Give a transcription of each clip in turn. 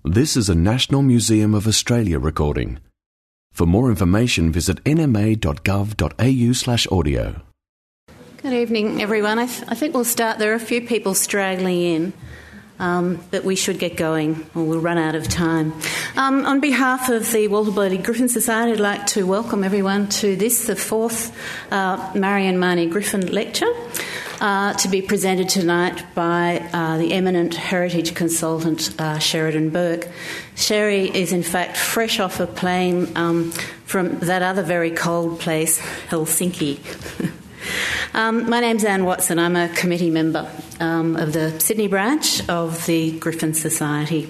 This is a National Museum of Australia recording. For more information, visit nma.gov.au/audio. Good evening, everyone. I think we'll start. There are a few people straggling in, but we should get going or we'll run out of time. On behalf of the Walter Bloody Griffin Society, I'd like to welcome everyone to this, the fourth Marion Marnie Griffin Lecture, to be presented tonight by the eminent heritage consultant Sheridan Burke. Sherry is in fact fresh off a plane from that other very cold place, Helsinki. My name's Anne Watson. I'm a committee member of the Sydney branch of the Griffin Society.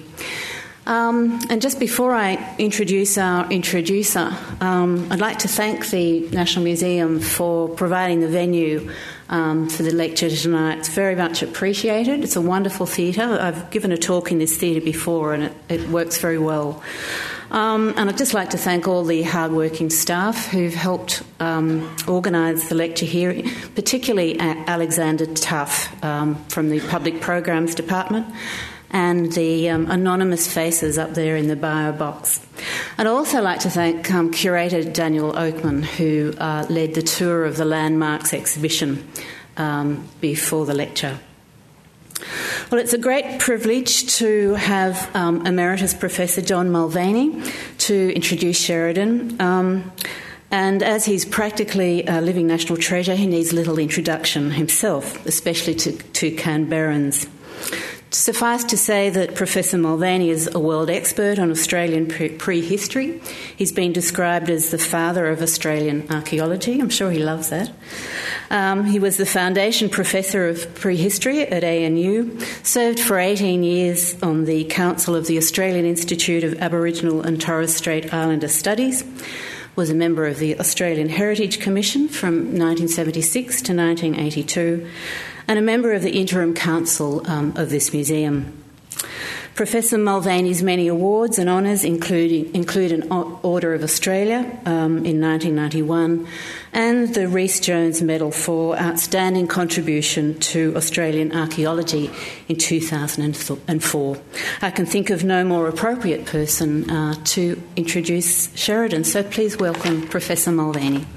And just before I introduce our introducer, I'd like to thank the National Museum for providing the venue for the lecture tonight. It's very much appreciated. It's a wonderful theatre. I've given a talk in this theatre before and it works very well. And I'd just like to thank all the hard-working staff who've helped organise the lecture here, particularly Alexander Tuff from the Public Programs Department, and the anonymous faces up there in the bio box. I'd also like to thank curator Daniel Oakman, who led the tour of the Landmarks exhibition before the lecture. Well, it's a great privilege to have Emeritus Professor John Mulvaney to introduce Sheridan. And as he's practically a living national treasure, he needs little introduction himself, especially to Canberrans. Suffice to say that Professor Mulvaney is a world expert on Australian prehistory. He's been described as the father of Australian archaeology. I'm sure he loves that. He was the foundation professor of prehistory at ANU, served for 18 years on the Council of the Australian Institute of Aboriginal and Torres Strait Islander Studies, was a member of the Australian Heritage Commission from 1976 to 1982, and a member of the Interim Council of this museum. Professor Mulvaney's many awards and honours include an Order of Australia in 1991 and the Rhys Jones Medal for Outstanding Contribution to Australian Archaeology in 2004. I can think of no more appropriate person to introduce Sheridan, so please welcome Professor Mulvaney.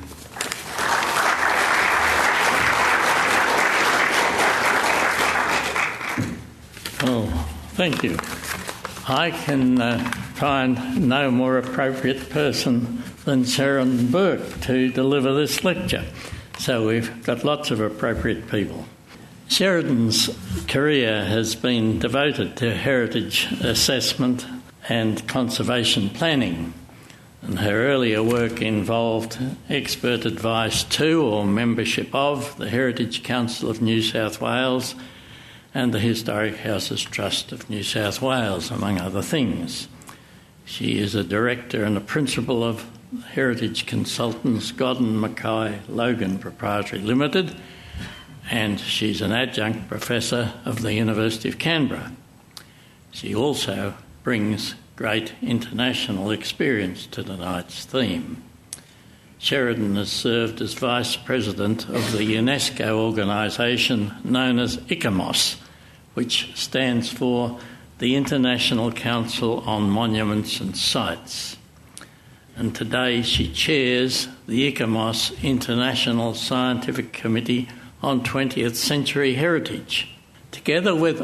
Thank you. I can find no more appropriate person than Sheridan Burke to deliver this lecture. So we've got lots of appropriate people. Sheridan's career has been devoted to heritage assessment and conservation planning. And her earlier work involved expert advice to or membership of the Heritage Council of New South Wales and the Historic Houses Trust of New South Wales, among other things. She is a director and a principal of Heritage Consultants Godden Mackay Logan Proprietary Limited, and she's an adjunct professor of the University of Canberra. She also brings great international experience to tonight's theme. Sheridan has served as Vice President of the UNESCO organisation known as ICOMOS, which stands for the International Council on Monuments and Sites. And today she chairs the ICOMOS International Scientific Committee on 20th Century Heritage. Together with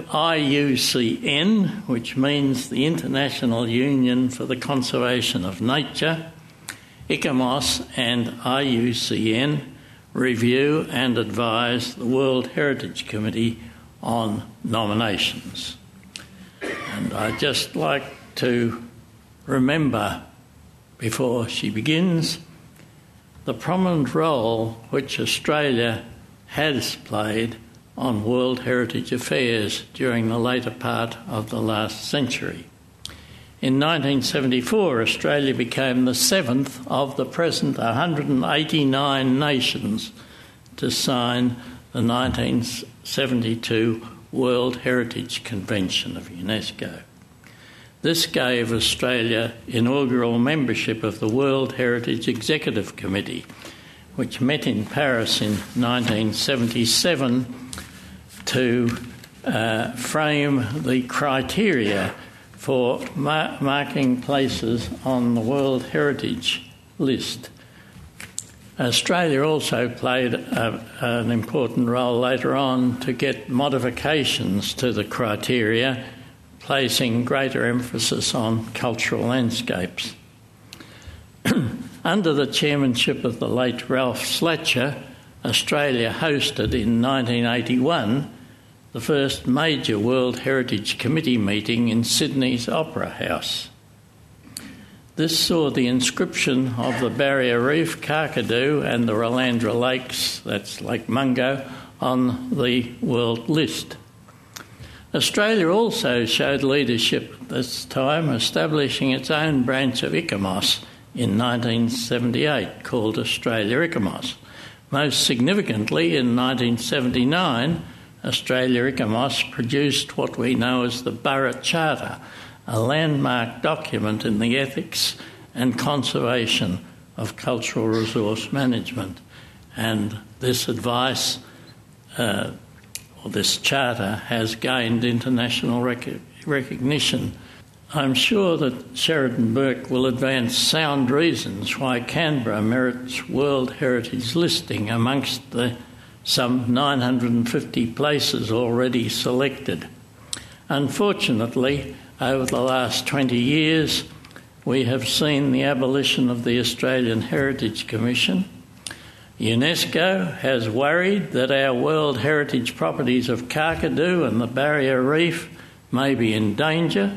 IUCN, which means the International Union for the Conservation of Nature, ICOMOS and IUCN review and advise the World Heritage Committee on nominations. And I'd just like to remember, before she begins, the prominent role which Australia has played on World Heritage affairs during the later part of the last century. In 1974, Australia became the seventh of the present 189 nations to sign the 1972 World Heritage Convention of UNESCO. This gave Australia inaugural membership of the World Heritage Executive Committee, which met in Paris in 1977 to frame the criteria for marking places on the World Heritage List. Australia also played an important role later on to get modifications to the criteria, placing greater emphasis on cultural landscapes. Under the chairmanship of the late Ralph Slatcher, Australia hosted in 1981 the first major World Heritage Committee meeting in Sydney's Opera House. This saw the inscription of the Barrier Reef, Kakadu and the Rolandra Lakes, that's Lake Mungo, on the world list. Australia also showed leadership at this time, establishing its own branch of ICOMOS in 1978 called Australia ICOMOS. Most significantly, in 1979, Australia ICOMOS produced what we know as the Burra Charter, a landmark document in the ethics and conservation of cultural resource management. And this advice, or this charter, has gained international recognition. I'm sure that Sheridan Burke will advance sound reasons why Canberra merits World Heritage listing amongst the some 950 places already selected. Unfortunately, over the last 20 years, we have seen the abolition of the Australian Heritage Commission. UNESCO has worried that our World Heritage properties of Kakadu and the Barrier Reef may be in danger.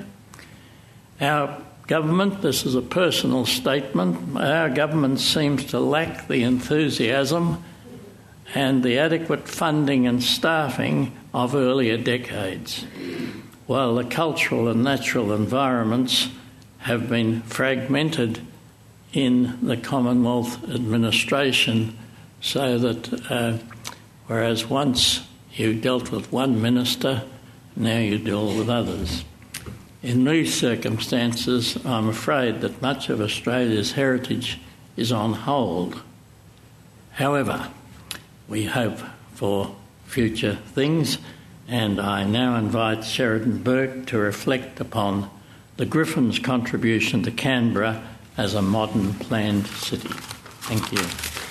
Our government, this is a personal statement, our government seems to lack the enthusiasm and the adequate funding and staffing of earlier decades. While the cultural and natural environments have been fragmented in the Commonwealth administration, so that whereas once you dealt with one minister, now you deal with others. In these circumstances, I'm afraid that much of Australia's heritage is on hold. However, we hope for future things, and I now invite Sheridan Burke to reflect upon the Griffin's contribution to Canberra as a modern planned city. Thank you.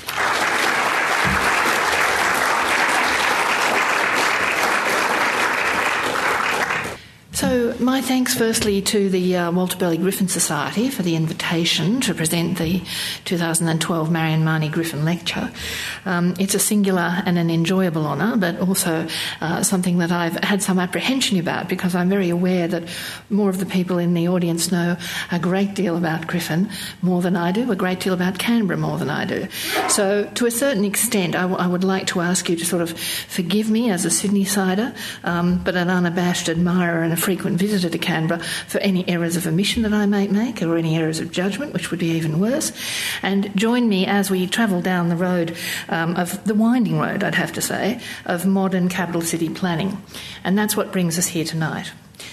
So my thanks firstly to the Walter Burley Griffin Society for the invitation to present the 2012 Marion Marnie Griffin Lecture. It's a singular and an enjoyable honour, but also something that I've had some apprehension about, because I'm very aware that more of the people in the audience know a great deal about Griffin more than I do, a great deal about Canberra more than I do. So to a certain extent, I would like to ask you to sort of forgive me as a Sydney-sider, but an unabashed admirer and a frequent visitor to Canberra, for any errors of omission that I may make, or any errors of judgment, which would be even worse. And join me as we travel down the road, of the winding road, I'd have to say, of modern capital city planning. And that's what brings us here tonight.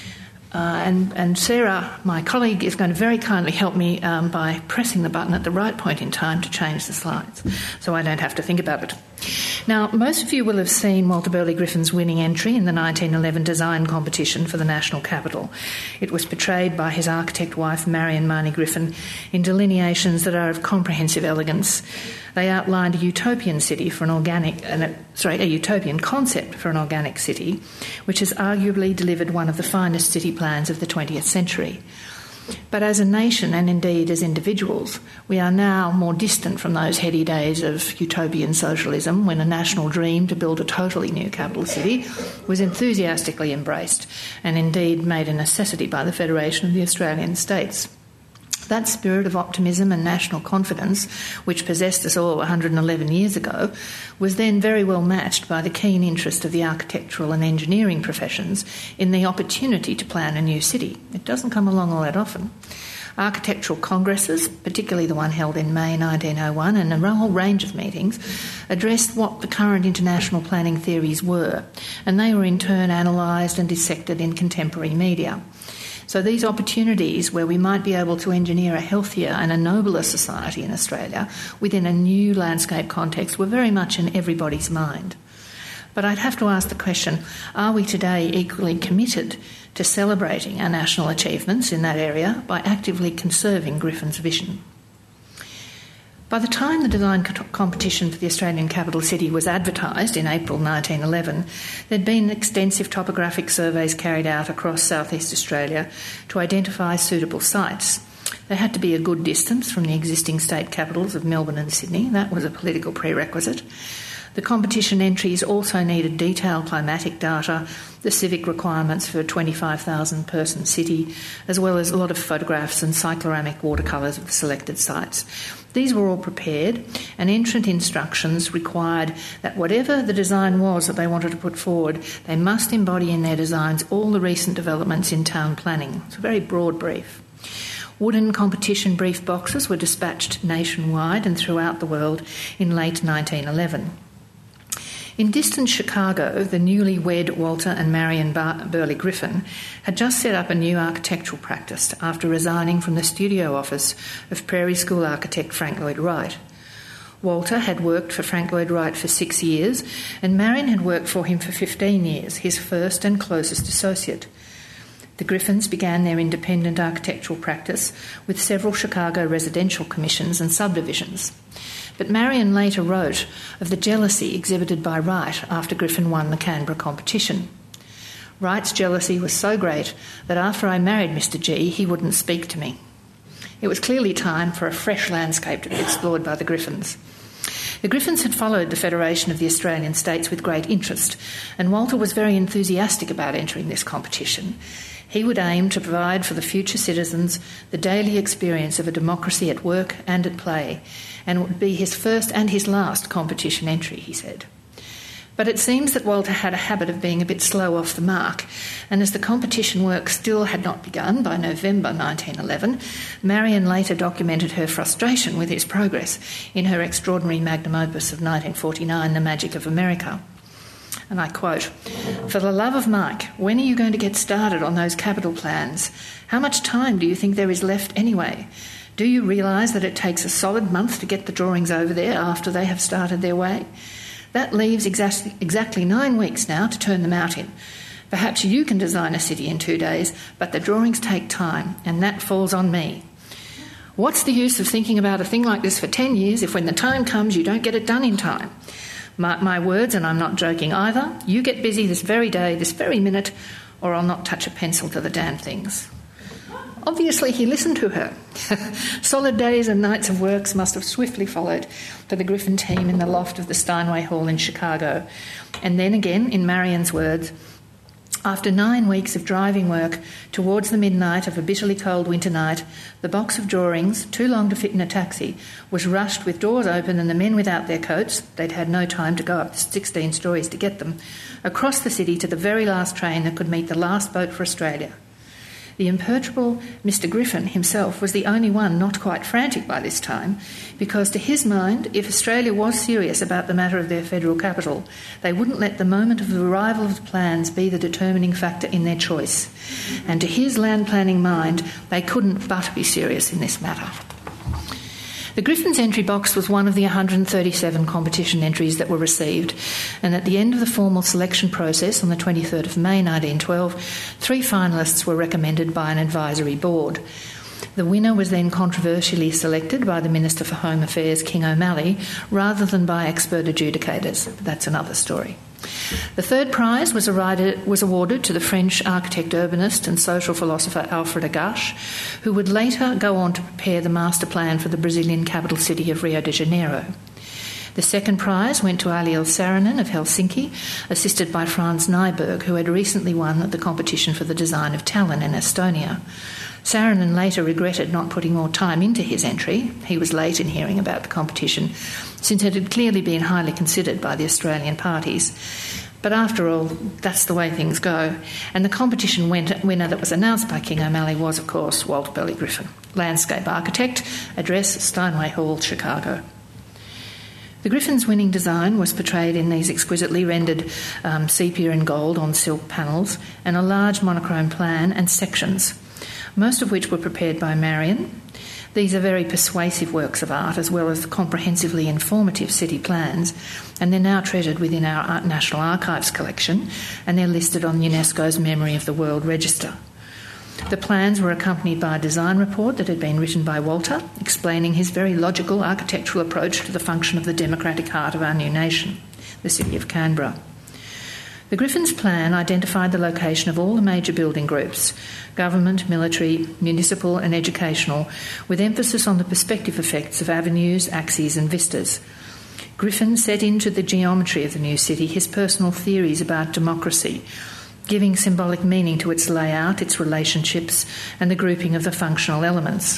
And Sarah, my colleague, is going to very kindly help me by pressing the button at the right point in time to change the slides, so I don't have to think about it. Now, most of you will have seen Walter Burley Griffin's winning entry in the 1911 design competition for the National Capital. It was portrayed by his architect wife, Marion Marnie Griffin, in delineations that are of comprehensive elegance. They outlined a utopian city for a utopian concept for an organic city, which has arguably delivered one of the finest city plans of the 20th century. But as a nation, and indeed as individuals, we are now more distant from those heady days of utopian socialism, when a national dream to build a totally new capital city was enthusiastically embraced and indeed made a necessity by the Federation of the Australian States. That spirit of optimism and national confidence, which possessed us all 111 years ago, was then very well matched by the keen interest of the architectural and engineering professions in the opportunity to plan a new city. It doesn't come along all that often. Architectural congresses, particularly the one held in May 1901, and a whole range of meetings, addressed what the current international planning theories were, and they were in turn analysed and dissected in contemporary media. So these opportunities where we might be able to engineer a healthier and a nobler society in Australia within a new landscape context were very much in everybody's mind. But I'd have to ask the question, are we today equally committed to celebrating our national achievements in that area by actively conserving Griffin's vision? By the time the design competition for the Australian capital city was advertised in April 1911, there'd been extensive topographic surveys carried out across southeast Australia to identify suitable sites. They had to be a good distance from the existing state capitals of Melbourne and Sydney. That was a political prerequisite. The competition entries also needed detailed climatic data, the civic requirements for a 25,000-person city, as well as a lot of photographs and cycloramic watercolours of the selected sites. These were all prepared, and entrant instructions required that whatever the design was that they wanted to put forward, they must embody in their designs all the recent developments in town planning. It's a very broad brief. Wooden competition brief boxes were dispatched nationwide and throughout the world in late 1911. In distant Chicago, the newly-wed Walter and Marion Burley Griffin had just set up a new architectural practice after resigning from the studio office of Prairie School architect Frank Lloyd Wright. Walter had worked for Frank Lloyd Wright for 6 years, and Marion had worked for him for 15 years, his first and closest associate. The Griffins began their independent architectural practice with several Chicago residential commissions and subdivisions. But Marion later wrote of the jealousy exhibited by Wright after Griffin won the Canberra competition. Wright's jealousy was so great that after I married Mr. G, he wouldn't speak to me. It was clearly time for a fresh landscape to be explored by the Griffins. The Griffins had followed the Federation of the Australian States with great interest, and Walter was very enthusiastic about entering this competition. He would aim to provide for the future citizens the daily experience of a democracy at work and at play, and it would be his first and his last competition entry, he said. But it seems that Walter had a habit of being a bit slow off the mark, and as the competition work still had not begun by November 1911, Marion later documented her frustration with his progress in her extraordinary magnum opus of 1949, The Magic of America. And I quote, "For the love of Mike, when are you going to get started on those capital plans? How much time do you think there is left anyway? Do you realise that it takes a solid month to get the drawings over there after they have started their way? That leaves exactly 9 weeks now to turn them out in. Perhaps you can design a city in 2 days, but the drawings take time, and that falls on me. What's the use of thinking about a thing like this for 10 years if when the time comes you don't get it done in time? Mark my words, and I'm not joking either, you get busy this very day, this very minute, or I'll not touch a pencil to the damn things." Obviously, he listened to her. Solid days and nights of works must have swiftly followed for the Griffin team in the loft of the Steinway Hall in Chicago. And then again, in Marion's words, after 9 weeks of driving work, towards the midnight of a bitterly cold winter night, the box of drawings, too long to fit in a taxi, was rushed with doors open and the men without their coats, they'd had no time to go up the 16 stories to get them, across the city to the very last train that could meet the last boat for Australia. The imperturbable Mr. Griffin himself was the only one not quite frantic by this time, because to his mind, if Australia was serious about the matter of their federal capital, they wouldn't let the moment of the arrival of the plans be the determining factor in their choice. And to his land planning mind, they couldn't but be serious in this matter. The Griffins' entry box was one of the 137 competition entries that were received, and at the end of the formal selection process on the 23rd of May 1912, 3 finalists were recommended by an advisory board. The winner was then controversially selected by the Minister for Home Affairs, King O'Malley, rather than by expert adjudicators. But that's another story. The third prize was awarded to the French architect, urbanist and social philosopher Alfred Agache, who would later go on to prepare the master plan for the Brazilian capital city of Rio de Janeiro. The second prize went to Aliel Saarinen of Helsinki, assisted by Franz Nyberg, who had recently won the competition for the design of Tallinn in Estonia. Saarinen later regretted not putting more time into his entry. He was late in hearing about the competition, since it had clearly been highly considered by the Australian parties. But after all, that's the way things go. And the competition winner that was announced by King O'Malley was, of course, Walter Burley Griffin, landscape architect, address Steinway Hall, Chicago. The Griffin's winning design was portrayed in these exquisitely rendered sepia and gold on silk panels and a large monochrome plan and sections, most of which were prepared by Marion. These are very persuasive works of art, as well as comprehensively informative city plans, and they're now treasured within our National Archives collection, and they're listed on UNESCO's Memory of the World Register. The plans were accompanied by a design report that had been written by Walter, explaining his very logical architectural approach to the function of the democratic heart of our new nation, the city of Canberra. The Griffins Plan identified the location of all the major building groups, government, military, municipal and educational, with emphasis on the perspective effects of avenues, axes and vistas. Griffin set into the geometry of the new city his personal theories about democracy, giving symbolic meaning to its layout, its relationships and the grouping of the functional elements.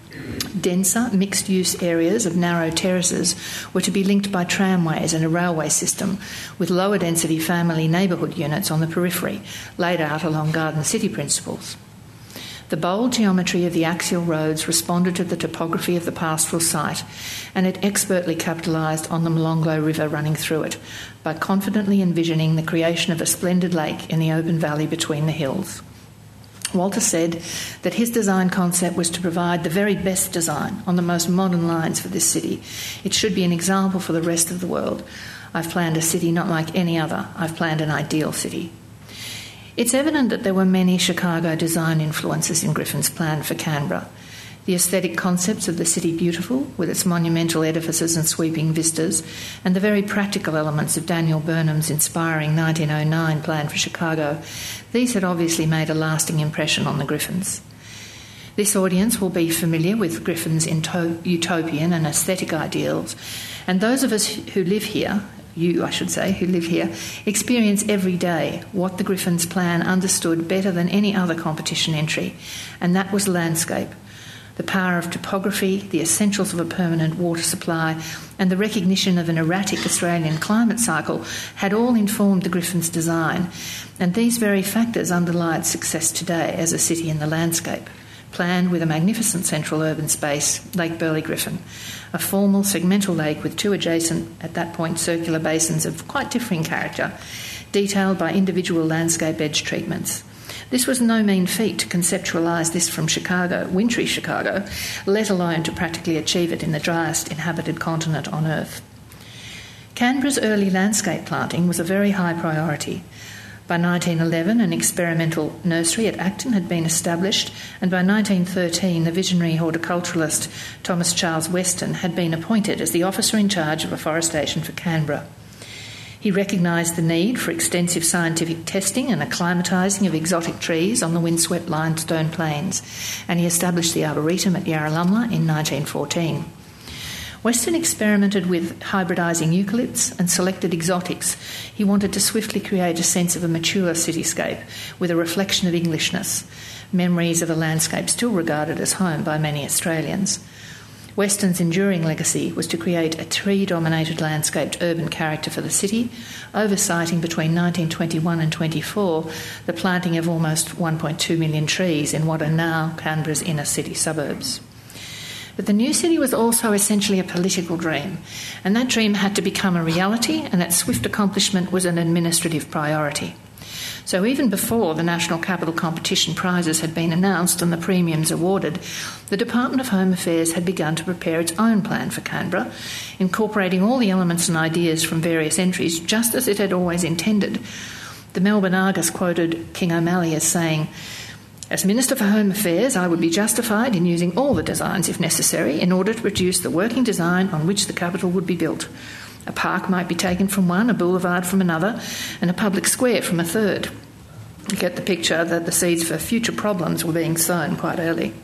Denser, mixed-use areas of narrow terraces were to be linked by tramways and a railway system, with lower-density family neighbourhood units on the periphery, laid out along Garden City principles. The bold geometry of the axial roads responded to the topography of the pastoral site, and it expertly capitalised on the Molonglo River running through it, by confidently envisioning the creation of a splendid lake in the open valley between the hills. Walter said that his design concept was to provide the very best design on the most modern lines for this city. It should be an example for the rest of the world. I've planned a city not like any other. I've planned an ideal city. It's evident that there were many Chicago design influences in Griffin's plan for Canberra. The aesthetic concepts of the city beautiful, with its monumental edifices and sweeping vistas, and the very practical elements of Daniel Burnham's inspiring 1909 plan for Chicago, these had obviously made a lasting impression on the Griffins. This audience will be familiar with Griffin's utopian and aesthetic ideals, and those of us who live here, who live here, experience every day what the Griffins plan understood better than any other competition entry, and that was landscape. The power of topography, the essentials of a permanent water supply, and the recognition of an erratic Australian climate cycle had all informed the Griffins' design, and these very factors underlie its success today as a city in the landscape, planned with a magnificent central urban space, Lake Burley Griffin, a formal segmental lake with two adjacent, at that point, circular basins of quite differing character, detailed by individual landscape edge treatments. This was no mean feat to conceptualise this from Chicago, wintry Chicago, let alone to practically achieve it in the driest inhabited continent on Earth. Canberra's early landscape planting was a very high priority. By 1911, an experimental nursery at Acton had been established, and by 1913, the visionary horticulturalist Thomas Charles Weston had been appointed as the officer in charge of afforestation for Canberra. He recognised the need for extensive scientific testing and acclimatising of exotic trees on the windswept limestone plains, and he established the Arboretum at Yarralumla in 1914. Weston experimented with hybridising eucalypts and selected exotics. He wanted to swiftly create a sense of a mature cityscape with a reflection of Englishness, memories of a landscape still regarded as home by many Australians. Weston's enduring legacy was to create a tree-dominated landscaped urban character for the city, oversighting between 1921 and 24 the planting of almost 1.2 million trees in what are now Canberra's inner city suburbs. But the new city was also essentially a political dream, and that dream had to become a reality, and its swift accomplishment was an administrative priority. So even before the National Capital Competition prizes had been announced and the premiums awarded, the Department of Home Affairs had begun to prepare its own plan for Canberra, incorporating all the elements and ideas from various entries just as it had always intended. The Melbourne Argus quoted King O'Malley as saying, "As Minister for Home Affairs, I would be justified in using all the designs if necessary in order to produce the working design on which the capital would be built. A park might be taken from one, a boulevard from another, and a public square from a third." You get the picture that the seeds for future problems were being sown quite early.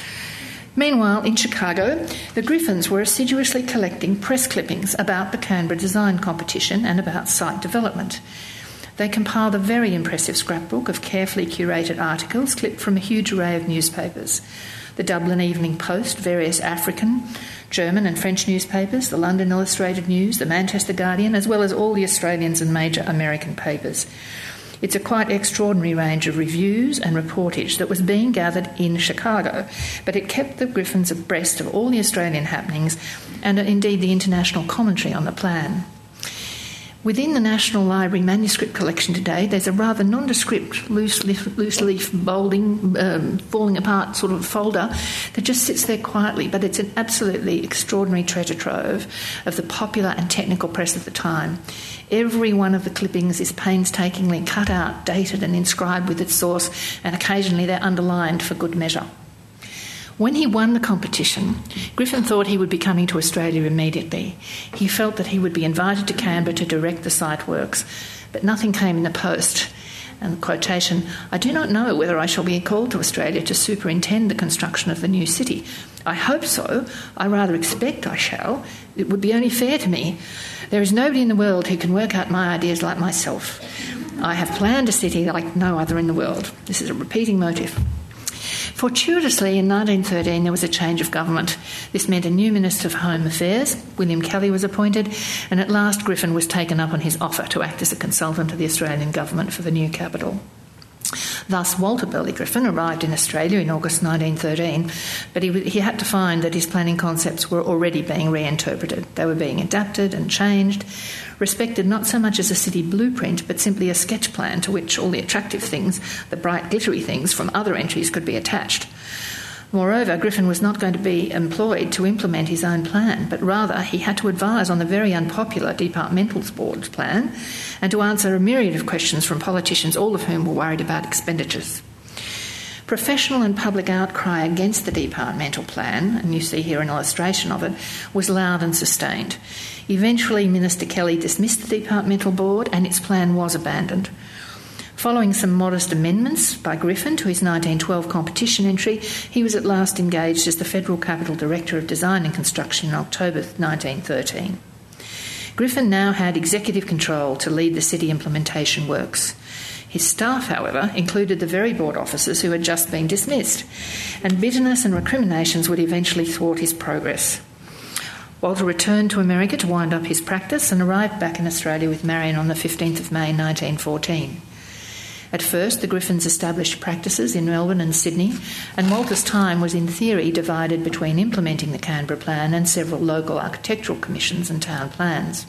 Meanwhile, in Chicago, the Griffins were assiduously collecting press clippings about the Canberra Design Competition and about site development. They compiled a very impressive scrapbook of carefully curated articles clipped from a huge array of newspapers: the Dublin Evening Post, various African, German and French newspapers, the London Illustrated News, the Manchester Guardian, as well as all the Australians and major American papers. It's a quite extraordinary range of reviews and reportage that was being gathered in Chicago, but it kept the Griffins abreast of all the Australian happenings and indeed the international commentary on the plan. Within the National Library manuscript collection today, there's a rather nondescript, loose leaf bolding, falling apart sort of folder that just sits there quietly, but it's an absolutely extraordinary treasure trove of the popular and technical press of the time. Every one of the clippings is painstakingly cut out, dated and inscribed with its source, and occasionally they're underlined for good measure. When he won the competition, Griffin thought he would be coming to Australia immediately. He felt that he would be invited to Canberra to direct the site works, but nothing came in the post. And quotation, "I do not know whether I shall be called to Australia to superintend the construction of the new city. I hope so. I rather expect I shall. It would be only fair to me. There is nobody in the world who can work out my ideas like myself. I have planned a city like no other in the world." This is a repeating motif. Fortuitously, in 1913, there was a change of government. This meant a new Minister for Home Affairs, William Kelly, was appointed, and at last Griffin was taken up on his offer to act as a consultant to the Australian government for the new capital. Thus, Walter Burley Griffin arrived in Australia in August 1913, but he had to find that his planning concepts were already being reinterpreted. They were being adapted and changed, respected not so much as a city blueprint, but simply a sketch plan to which all the attractive things, the bright glittery things from other entries could be attached. Moreover, Griffin was not going to be employed to implement his own plan, but rather he had to advise on the very unpopular Departmental Board's plan and to answer a myriad of questions from politicians, all of whom were worried about expenditures. Professional and public outcry against the departmental plan, and you see here an illustration of it, was loud and sustained. Eventually, Minister Kelly dismissed the Departmental Board and its plan was abandoned. Following some modest amendments by Griffin to his 1912 competition entry, he was at last engaged as the Federal Capital Director of Design and Construction in October 1913. Griffin now had executive control to lead the city implementation works. His staff, however, included the very board officers who had just been dismissed, and bitterness and recriminations would eventually thwart his progress. Walter returned to America to wind up his practice and arrived back in Australia with Marion on the 15th of May 1914. At first, the Griffins established practices in Melbourne and Sydney, and Walter's time was in theory divided between implementing the Canberra Plan and several local architectural commissions and town plans.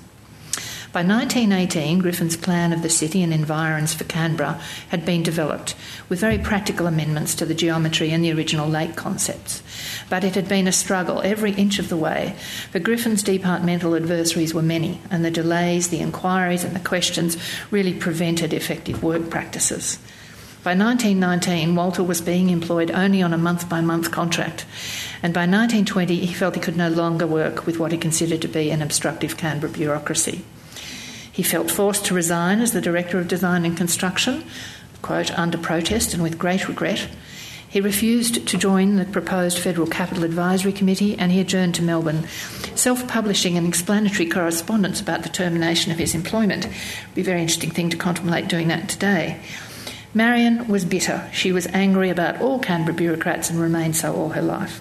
By 1918, Griffin's plan of the city and environs for Canberra had been developed, with very practical amendments to the geometry and the original lake concepts. But it had been a struggle every inch of the way, for Griffin's departmental adversaries were many, and the delays, the inquiries and the questions really prevented effective work practices. By 1919, Walter was being employed only on a month-by-month contract, and by 1920 he felt he could no longer work with what he considered to be an obstructive Canberra bureaucracy. He felt forced to resign as the Director of Design and Construction, quote, under protest and with great regret. He refused to join the proposed Federal Capital Advisory Committee and he adjourned to Melbourne, self-publishing an explanatory correspondence about the termination of his employment. It would be a very interesting thing to contemplate doing that today. Marion was bitter. She was angry about all Canberra bureaucrats and remained so all her life.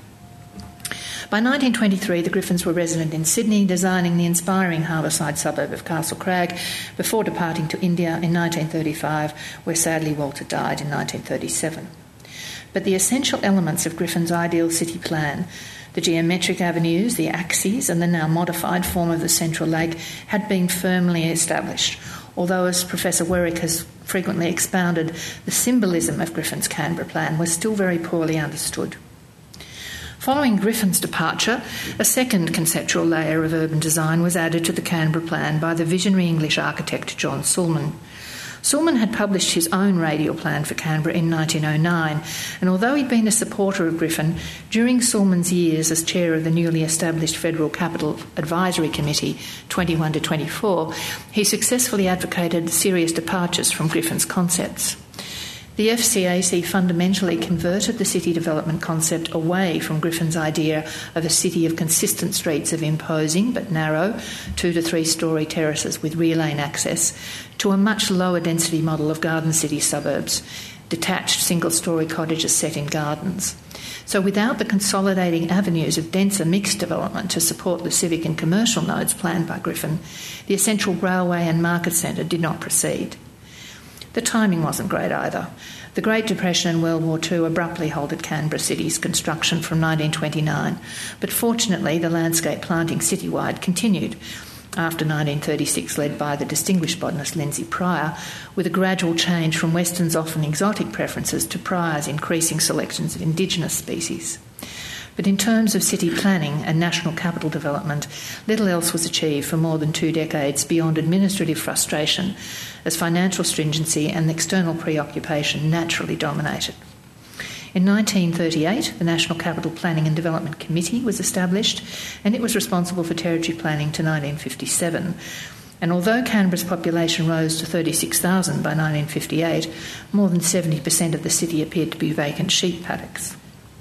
By 1923, the Griffins were resident in Sydney, designing the inspiring harbourside suburb of Castle Crag before departing to India in 1935, where sadly Walter died in 1937. But the essential elements of Griffin's ideal city plan, the geometric avenues, the axes and the now modified form of the central lake, had been firmly established, although, as Professor Werrick has frequently expounded, the symbolism of Griffin's Canberra plan was still very poorly understood. Following Griffin's departure, a second conceptual layer of urban design was added to the Canberra plan by the visionary English architect John Sulman. Sulman had published his own radial plan for Canberra in 1909, and although he'd been a supporter of Griffin, during Sulman's years as chair of the newly established Federal Capital Advisory Committee 21 to 24, he successfully advocated serious departures from Griffin's concepts. The FCAC fundamentally converted the city development concept away from Griffin's idea of a city of consistent streets of imposing but narrow 2 to 3 storey terraces with rear lane access to a much lower density model of garden city suburbs, detached single-storey cottages set in gardens. So without the consolidating avenues of denser mixed development to support the civic and commercial nodes planned by Griffin, the essential railway and market centre did not proceed. The timing wasn't great either. The Great Depression and World War II abruptly halted Canberra City's construction from 1929, but fortunately the landscape planting citywide continued, after 1936, led by the distinguished botanist Lindsay Pryor, with a gradual change from Western's often exotic preferences to Pryor's increasing selections of indigenous species. But in terms of city planning and national capital development, little else was achieved for more than 2 decades beyond administrative frustration, as financial stringency and external preoccupation naturally dominated. In 1938, the National Capital Planning and Development Committee was established, and it was responsible for territory planning to 1957. And although Canberra's population rose to 36,000 by 1958, more than 70% of the city appeared to be vacant sheep paddocks.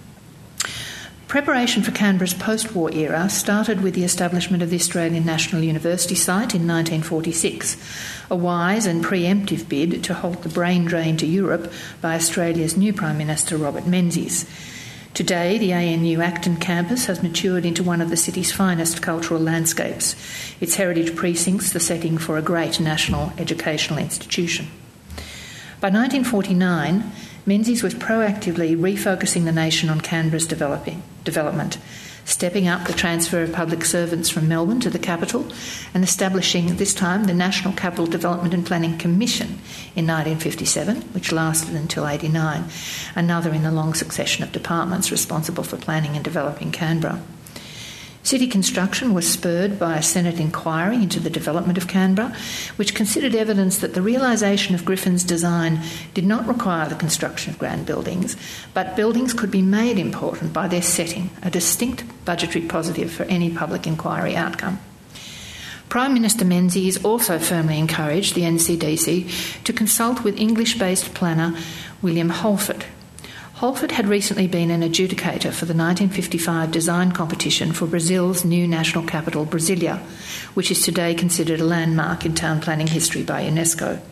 Preparation for Canberra's post-war era started with the establishment of the Australian National University site in 1946, a wise and preemptive bid to halt the brain drain to Europe by Australia's new Prime Minister Robert Menzies. Today, the ANU Acton campus has matured into one of the city's finest cultural landscapes, its heritage precincts the setting for a great national educational institution. By 1949, Menzies was proactively refocusing the nation on Canberra's development, stepping up the transfer of public servants from Melbourne to the capital and establishing, at this time, the National Capital Development and Planning Commission in 1957, which lasted until 1989, another in the long succession of departments responsible for planning and developing Canberra. City construction was spurred by a Senate inquiry into the development of Canberra, which considered evidence that the realisation of Griffin's design did not require the construction of grand buildings, but buildings could be made important by their setting, a distinct budgetary positive for any public inquiry outcome. Prime Minister Menzies also firmly encouraged the NCDC to consult with English-based planner William Holford. Holford had recently been an adjudicator for the 1955 design competition for Brazil's new national capital, Brasilia, which is today considered a landmark in town planning history by UNESCO.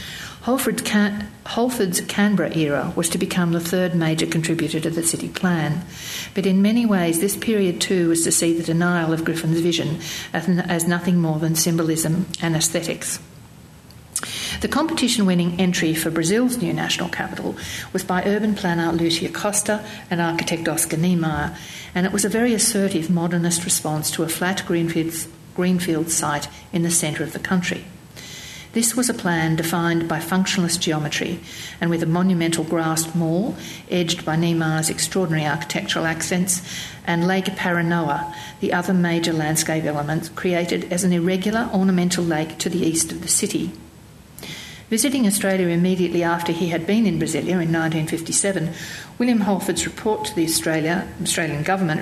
Holford's Canberra era was to become the third major contributor to the city plan, but in many ways this period too was to see the denial of Griffin's vision as nothing more than symbolism and aesthetics. The competition-winning entry for Brazil's new national capital was by urban planner Lucia Costa and architect Oscar Niemeyer, and it was a very assertive modernist response to a flat greenfield site in the centre of the country. This was a plan defined by functionalist geometry and with a monumental grassed mall edged by Niemeyer's extraordinary architectural accents and Lake Paranoa, the other major landscape element, created as an irregular ornamental lake to the east of the city. Visiting Australia immediately after he had been in Brasilia in 1957, William Holford's report to the Australian government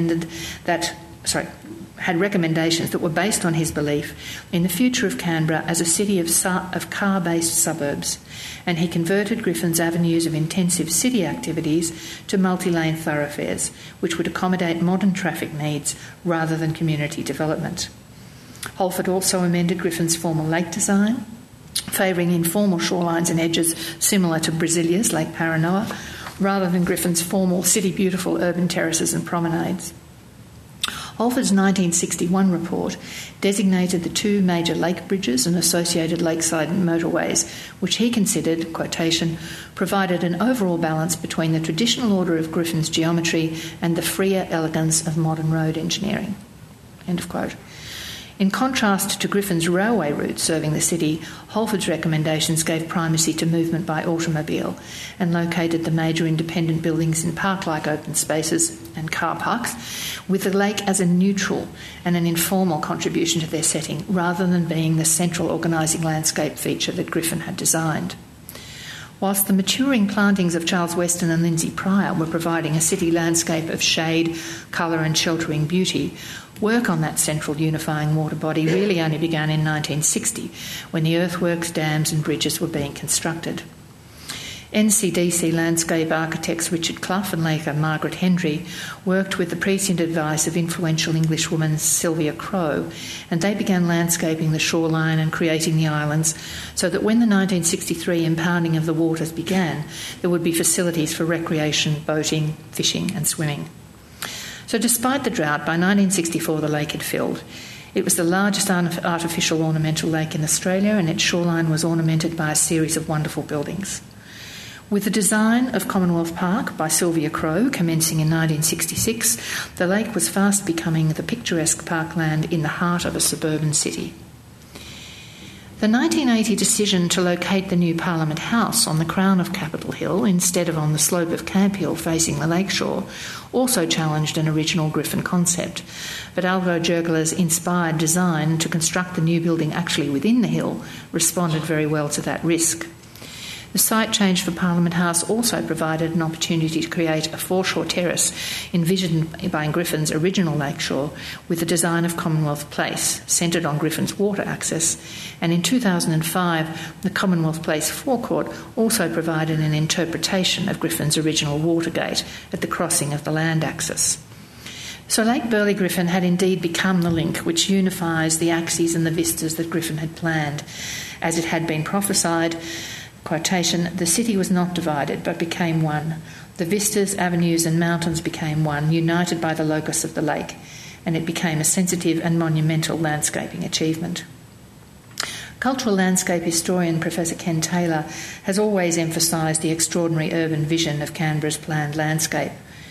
had recommendations that were based on his belief in the future of Canberra as a city of car-based suburbs, and he converted Griffin's avenues of intensive city activities to multi-lane thoroughfares, which would accommodate modern traffic needs rather than community development. Holford also amended Griffin's formal lake design, favouring informal shorelines and edges similar to Brasilia's Lake Paranoa, rather than Griffin's formal city beautiful urban terraces and promenades. Holford's 1961 report designated the 2 major lake bridges and associated lakeside motorways, which he considered, quotation, provided an overall balance between the traditional order of Griffin's geometry and the freer elegance of modern road engineering, end of quote. In contrast to Griffin's railway route serving the city, Holford's recommendations gave primacy to movement by automobile and located the major independent buildings in park-like open spaces and car parks, with the lake as a neutral and an informal contribution to their setting, rather than being the central organising landscape feature that Griffin had designed. Whilst the maturing plantings of Charles Weston and Lindsay Pryor were providing a city landscape of shade, colour and sheltering beauty, work on that central unifying water body really only began in 1960, when the earthworks, dams and bridges were being constructed. NCDC landscape architects Richard Clough and Laker Margaret Hendry worked with the prescient advice of influential Englishwoman Sylvia Crowe, and they began landscaping the shoreline and creating the islands so that when the 1963 impounding of the waters began, there would be facilities for recreation, boating, fishing and swimming. So despite the drought, by 1964 the lake had filled. It was the largest artificial ornamental lake in Australia, and its shoreline was ornamented by a series of wonderful buildings. With the design of Commonwealth Park by Sylvia Crowe commencing in 1966, the lake was fast becoming the picturesque parkland in the heart of a suburban city. The 1980 decision to locate the new Parliament House on the crown of Capitol Hill instead of on the slope of Camp Hill facing the lakeshore also challenged an original Griffin concept, but Alvaro Jerkala's inspired design to construct the new building actually within the hill responded very well to that risk. The site change for Parliament House also provided an opportunity to create a foreshore terrace envisioned by Griffin's original lakeshore with the design of Commonwealth Place, centred on Griffin's water access, and in 2005 the Commonwealth Place forecourt also provided an interpretation of Griffin's original water gate at the crossing of the land axis. So Lake Burley Griffin had indeed become the link which unifies the axes and the vistas that Griffin had planned. As it had been prophesied, quotation, "The city was not divided, but became one. The vistas, avenues and mountains became one, united by the locus of the lake, and it became a sensitive and monumental landscaping achievement." Cultural landscape historian Professor Ken Taylor has always emphasised the extraordinary urban vision of Canberra's planned landscape.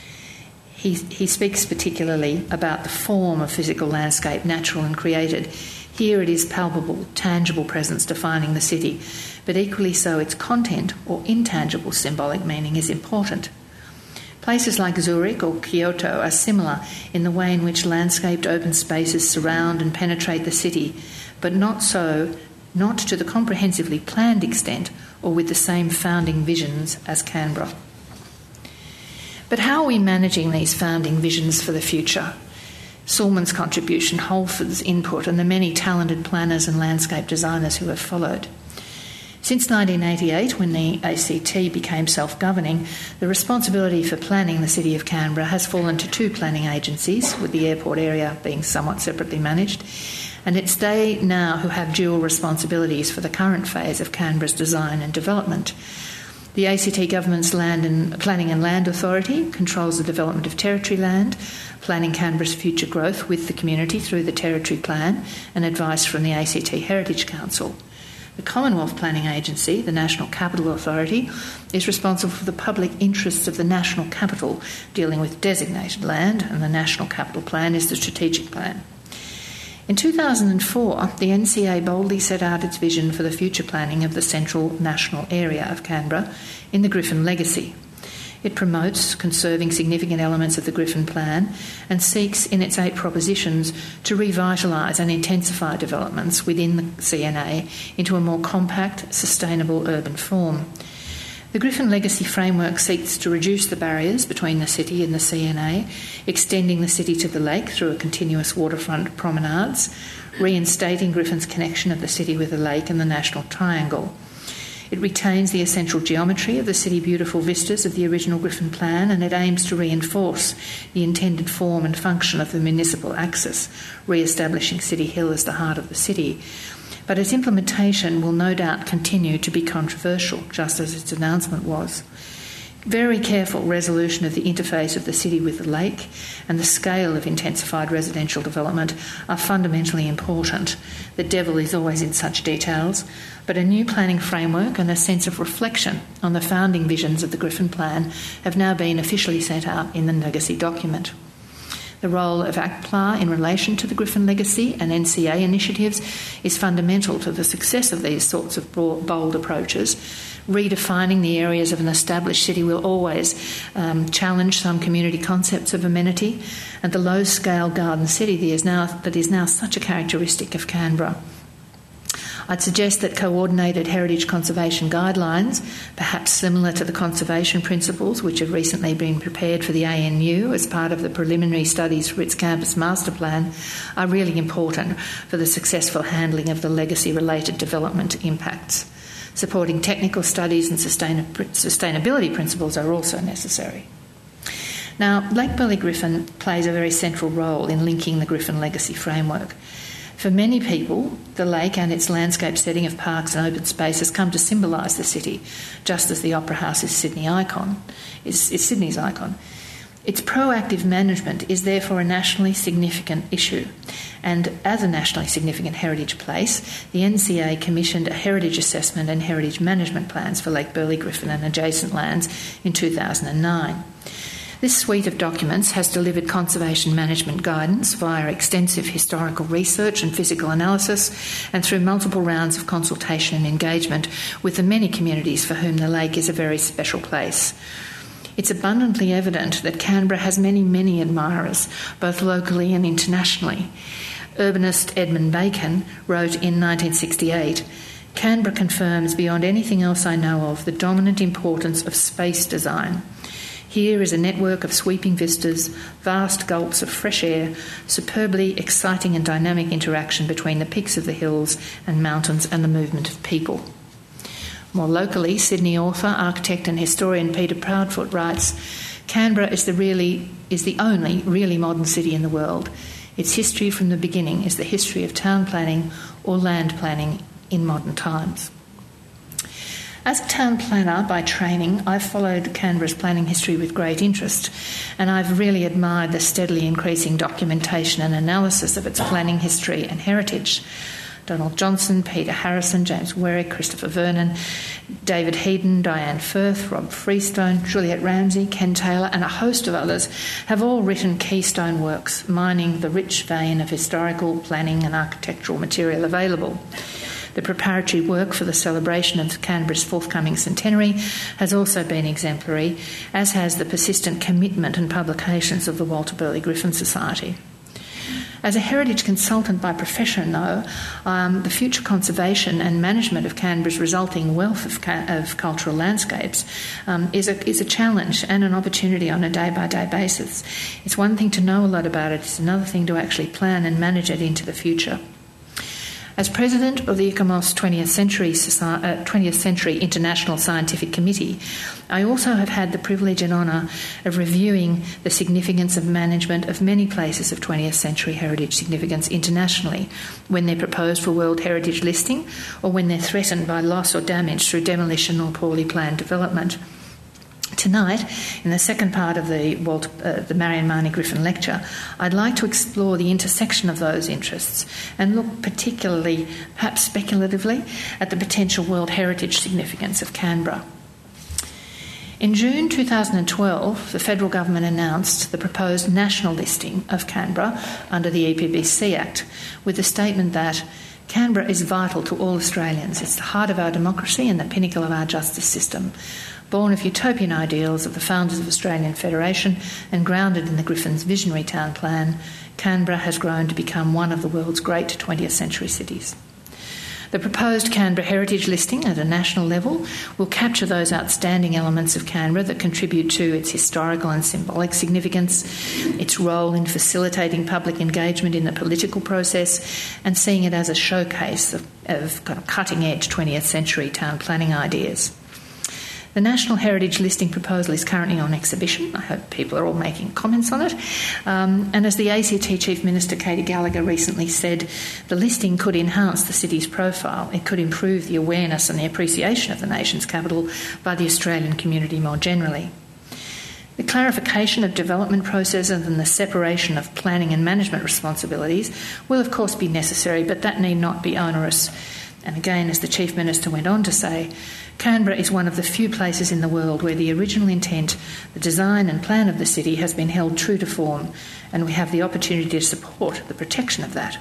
He speaks particularly about the form of physical landscape, natural and created. Here it is palpable, tangible presence defining the city, but equally so its content or intangible symbolic meaning is important. Places like Zurich or Kyoto are similar in the way in which landscaped open spaces surround and penetrate the city, but not to the comprehensively planned extent or with the same founding visions as Canberra. But how are we managing these founding visions for the future? Sulman's contribution, Holford's input, and the many talented planners and landscape designers who have followed. Since 1988, when the ACT became self-governing, the responsibility for planning the city of Canberra has fallen to two planning agencies, with the airport area being somewhat separately managed, and it's they now who have dual responsibilities for the current phase of Canberra's design and development. The ACT Government's Planning and Land Authority controls the development of territory land, planning Canberra's future growth with the community through the Territory Plan and advice from the ACT Heritage Council. The Commonwealth Planning Agency, the National Capital Authority, is responsible for the public interests of the National Capital, dealing with designated land, and the National Capital Plan is the strategic plan. In 2004, the NCA boldly set out its vision for the future planning of the central national area of Canberra in the Griffin Legacy. It promotes conserving significant elements of the Griffin Plan and seeks, in its 8 propositions, to revitalise and intensify developments within the CNA into a more compact, sustainable urban form. The Griffin Legacy Framework seeks to reduce the barriers between the city and the CNA, extending the city to the lake through a continuous waterfront promenades, reinstating Griffin's connection of the city with the lake and the National Triangle. It retains the essential geometry of the city beautiful vistas of the original Griffin Plan, and it aims to reinforce the intended form and function of the municipal axis, re-establishing City Hill as the heart of the city. But its implementation will no doubt continue to be controversial, just as its announcement was. Very careful resolution of the interface of the city with the lake and the scale of intensified residential development are fundamentally important. The devil is always in such details, but a new planning framework and a sense of reflection on the founding visions of the Griffin Plan have now been officially set out in the legacy document. The role of ACTPLA in relation to the Griffin Legacy and NCA initiatives is fundamental to the success of these sorts of bold approaches. Redefining the areas of an established city will always challenge some community concepts of amenity, and the low-scale garden city that is now such a characteristic of Canberra. I'd suggest that coordinated heritage conservation guidelines, perhaps similar to the conservation principles which have recently been prepared for the ANU as part of the preliminary studies for its campus master plan, are really important for the successful handling of the legacy-related development impacts. Supporting technical studies and sustainability principles are also necessary. Now, Lake Burley Griffin plays a very central role in linking the Griffin Legacy framework. For many people, the lake and its landscape setting of parks and open space has come to symbolise the city, just as the Opera House is Sydney's icon. Its proactive management is therefore a nationally significant issue, and as a nationally significant heritage place, the NCA commissioned a heritage assessment and heritage management plans for Lake Burley Griffin and adjacent lands in 2009. This suite of documents has delivered conservation management guidance via extensive historical research and physical analysis, and through multiple rounds of consultation and engagement with the many communities for whom the lake is a very special place. It's abundantly evident that Canberra has many, many admirers, both locally and internationally. Urbanist Edmund Bacon wrote in 1968, "Canberra confirms beyond anything else I know of the dominant importance of space design. Here is a network of sweeping vistas, vast gulps of fresh air, superbly exciting and dynamic interaction between the peaks of the hills and mountains and the movement of people." More locally, Sydney author, architect and historian Peter Proudfoot writes, "Canberra is the only really modern city in the world. Its history from the beginning is the history of town planning or land planning in modern times." As a town planner by training, I've followed Canberra's planning history with great interest, and I've really admired the steadily increasing documentation and analysis of its planning history and heritage. Donald Johnson, Peter Harrison, James Werrick, Christopher Vernon, David Heaton, Diane Firth, Rob Freestone, Juliet Ramsey, Ken Taylor and a host of others have all written keystone works mining the rich vein of historical, planning and architectural material available. The preparatory work for the celebration of Canberra's forthcoming centenary has also been exemplary, as has the persistent commitment and publications of the Walter Burley Griffin Society. As a heritage consultant by profession, though, the future conservation and management of Canberra's resulting wealth of cultural landscapes is a challenge and an opportunity on a day-by-day basis. It's one thing to know a lot about it, it's another thing to actually plan and manage it into the future. As president of the ICOMOS 20th Century International Scientific Committee, I also have had the privilege and honour of reviewing the significance of management of many places of 20th century heritage significance internationally when they're proposed for World Heritage listing or when they're threatened by loss or damage through demolition or poorly planned development. Tonight, in the second part of the Marion Marnie Griffin lecture, I'd like to explore the intersection of those interests and look particularly, perhaps speculatively, at the potential World Heritage significance of Canberra. In June 2012, the federal government announced the proposed national listing of Canberra under the EPBC Act, with the statement that Canberra is vital to all Australians. It's the heart of our democracy and the pinnacle of our justice system. Born of utopian ideals of the founders of Australian Federation and grounded in the Griffin's visionary town plan, Canberra has grown to become one of the world's great 20th century cities. The proposed Canberra heritage listing at a national level will capture those outstanding elements of Canberra that contribute to its historical and symbolic significance, its role in facilitating public engagement in the political process, and seeing it as a showcase of kind of cutting-edge 20th century town planning ideas. The National Heritage Listing proposal is currently on exhibition. I hope people are all making comments on it. And as the ACT Chief Minister, Katie Gallagher, recently said, the listing could enhance the city's profile. It could improve the awareness and the appreciation of the nation's capital by the Australian community more generally. The clarification of development processes and the separation of planning and management responsibilities will, of course, be necessary, but that need not be onerous. And again, as the Chief Minister went on to say, Canberra is one of the few places in the world where the original intent, the design and plan of the city has been held true to form, and we have the opportunity to support the protection of that.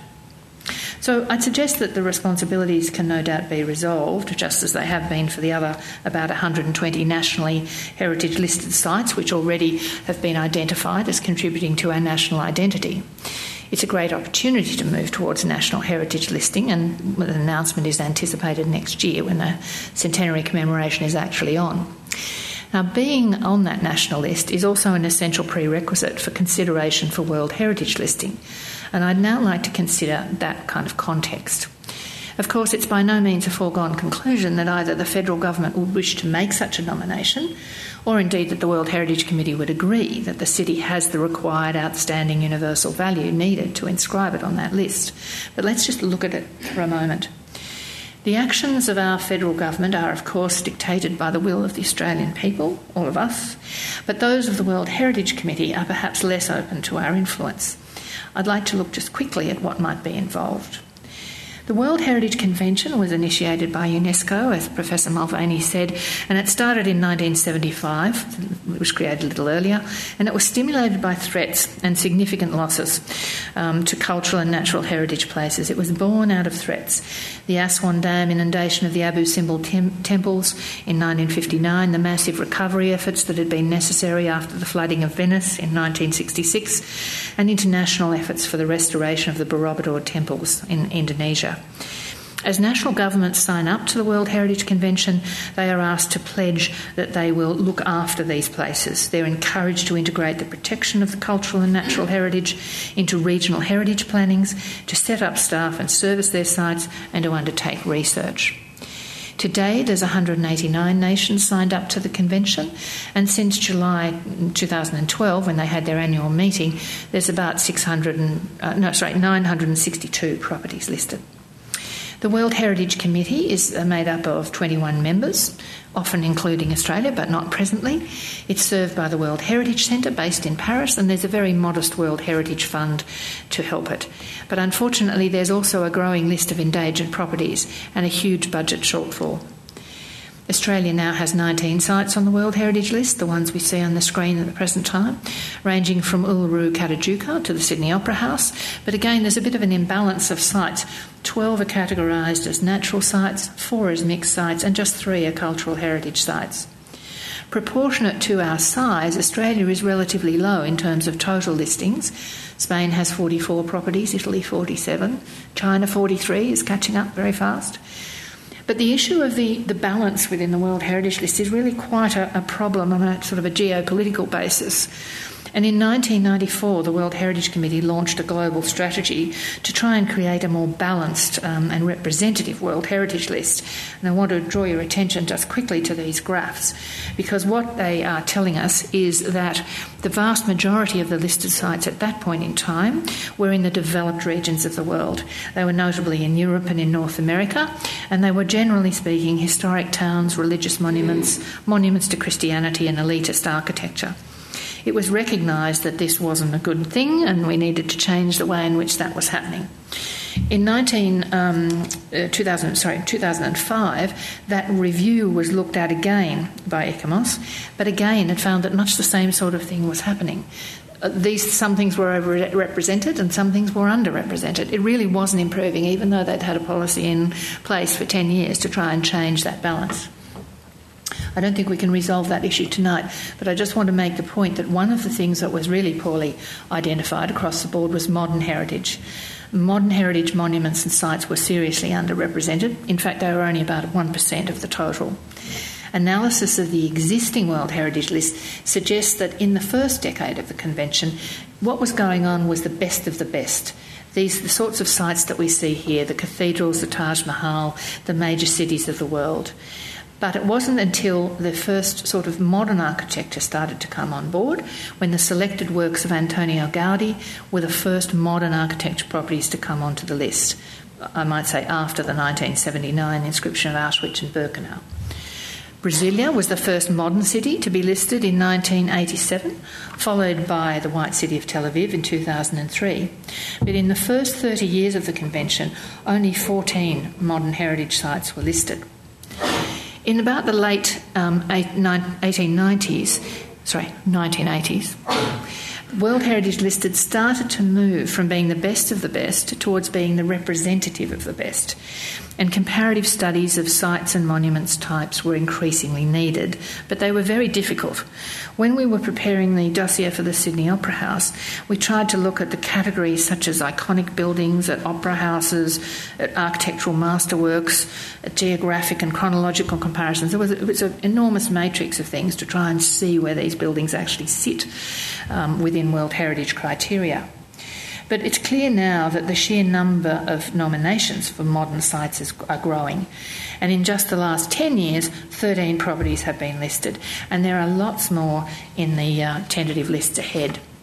So I'd suggest that the responsibilities can no doubt be resolved, just as they have been for the other about 120 nationally heritage listed sites which already have been identified as contributing to our national identity. It's a great opportunity to move towards national heritage listing, and an announcement is anticipated next year when the centenary commemoration is actually on. Now, being on that national list is also an essential prerequisite for consideration for World Heritage listing, and I'd now like to consider that kind of context. Of course, it's by no means a foregone conclusion that either the federal government would wish to make such a nomination, or indeed that the World Heritage Committee would agree that the city has the required outstanding universal value needed to inscribe it on that list. But let's just look at it for a moment. The actions of our federal government are, of course, dictated by the will of the Australian people, all of us, but those of the World Heritage Committee are perhaps less open to our influence. I'd like to look just quickly at what might be involved. The World Heritage Convention was initiated by UNESCO, as Professor Mulvaney said, and it started in 1975. It was created a little earlier, and it was stimulated by threats and significant losses to cultural and natural heritage places. It was born out of threats. The Aswan Dam inundation of the Abu Simbel temples in 1959, the massive recovery efforts that had been necessary after the flooding of Venice in 1966, and international efforts for the restoration of the Borobudur temples in Indonesia. As national governments sign up to the World Heritage Convention, they are asked to pledge that they will look after these places. They're encouraged to integrate the protection of the cultural and natural heritage into regional heritage plannings, to set up staff and service their sites, and to undertake research. Today, there's 189 nations signed up to the convention, and since July 2012, when they had their annual meeting, there's about 962 properties listed. The World Heritage Committee is made up of 21 members, often including Australia, but not presently. It's served by the World Heritage Centre, based in Paris, and there's a very modest World Heritage Fund to help it. But unfortunately, there's also a growing list of endangered properties and a huge budget shortfall. Australia now has 19 sites on the World Heritage List, the ones we see on the screen at the present time, ranging from Uluru Katajuka to the Sydney Opera House. But again, there's a bit of an imbalance of sites. 12 are categorised as natural sites, 4 as mixed sites, and just 3 are cultural heritage sites. Proportionate to our size, Australia is relatively low in terms of total listings. Spain has 44 properties, Italy 47, China 43 is catching up very fast. But the issue of the balance within the World Heritage List is really quite a problem on a sort of a geopolitical basis. And in 1994, the World Heritage Committee launched a global strategy to try and create a more balanced and representative World Heritage List. And I want to draw your attention just quickly to these graphs, because what they are telling us is that the vast majority of the listed sites at that point in time were in the developed regions of the world. They were notably in Europe and in North America, and they were, generally speaking, historic towns, religious monuments, monuments to Christianity and elitist architecture. It was recognised that this wasn't a good thing and we needed to change the way in which that was happening. In 2005, that review was looked at again by ECOMOS, but again it found that much the same sort of thing was happening. Some things were overrepresented and some things were underrepresented. It really wasn't improving, even though they'd had a policy in place for 10 years to try and change that balance. I don't think we can resolve that issue tonight, but I just want to make the point that one of the things that was really poorly identified across the board was modern heritage. Modern heritage monuments and sites were seriously underrepresented. In fact, they were only about 1% of the total. Analysis of the existing World Heritage List suggests that in the first decade of the convention, what was going on was the best of the best. The sorts of sites that we see here, the cathedrals, the Taj Mahal, the major cities of the world. But it wasn't until the first sort of modern architecture started to come on board, when the selected works of Antonio Gaudi were the first modern architecture properties to come onto the list. I might say after the 1979 inscription of Auschwitz and Birkenau. Brasilia was the first modern city to be listed in 1987, followed by the White City of Tel Aviv in 2003. But in the first 30 years of the convention, only 14 modern heritage sites were listed. In about the late 1980s, World Heritage Listed started to move from being the best of the best towards being the representative of the best. And comparative studies of sites and monuments types were increasingly needed, but they were very difficult. When we were preparing the dossier for the Sydney Opera House, we tried to look at the categories such as iconic buildings, at opera houses, at architectural masterworks, at geographic and chronological comparisons. It was an enormous matrix of things to try and see where these buildings actually sit within World Heritage criteria. But it's clear now that the sheer number of nominations for modern sites are growing. And in just the last 10 years, 13 properties have been listed. And there are lots more in the tentative lists ahead.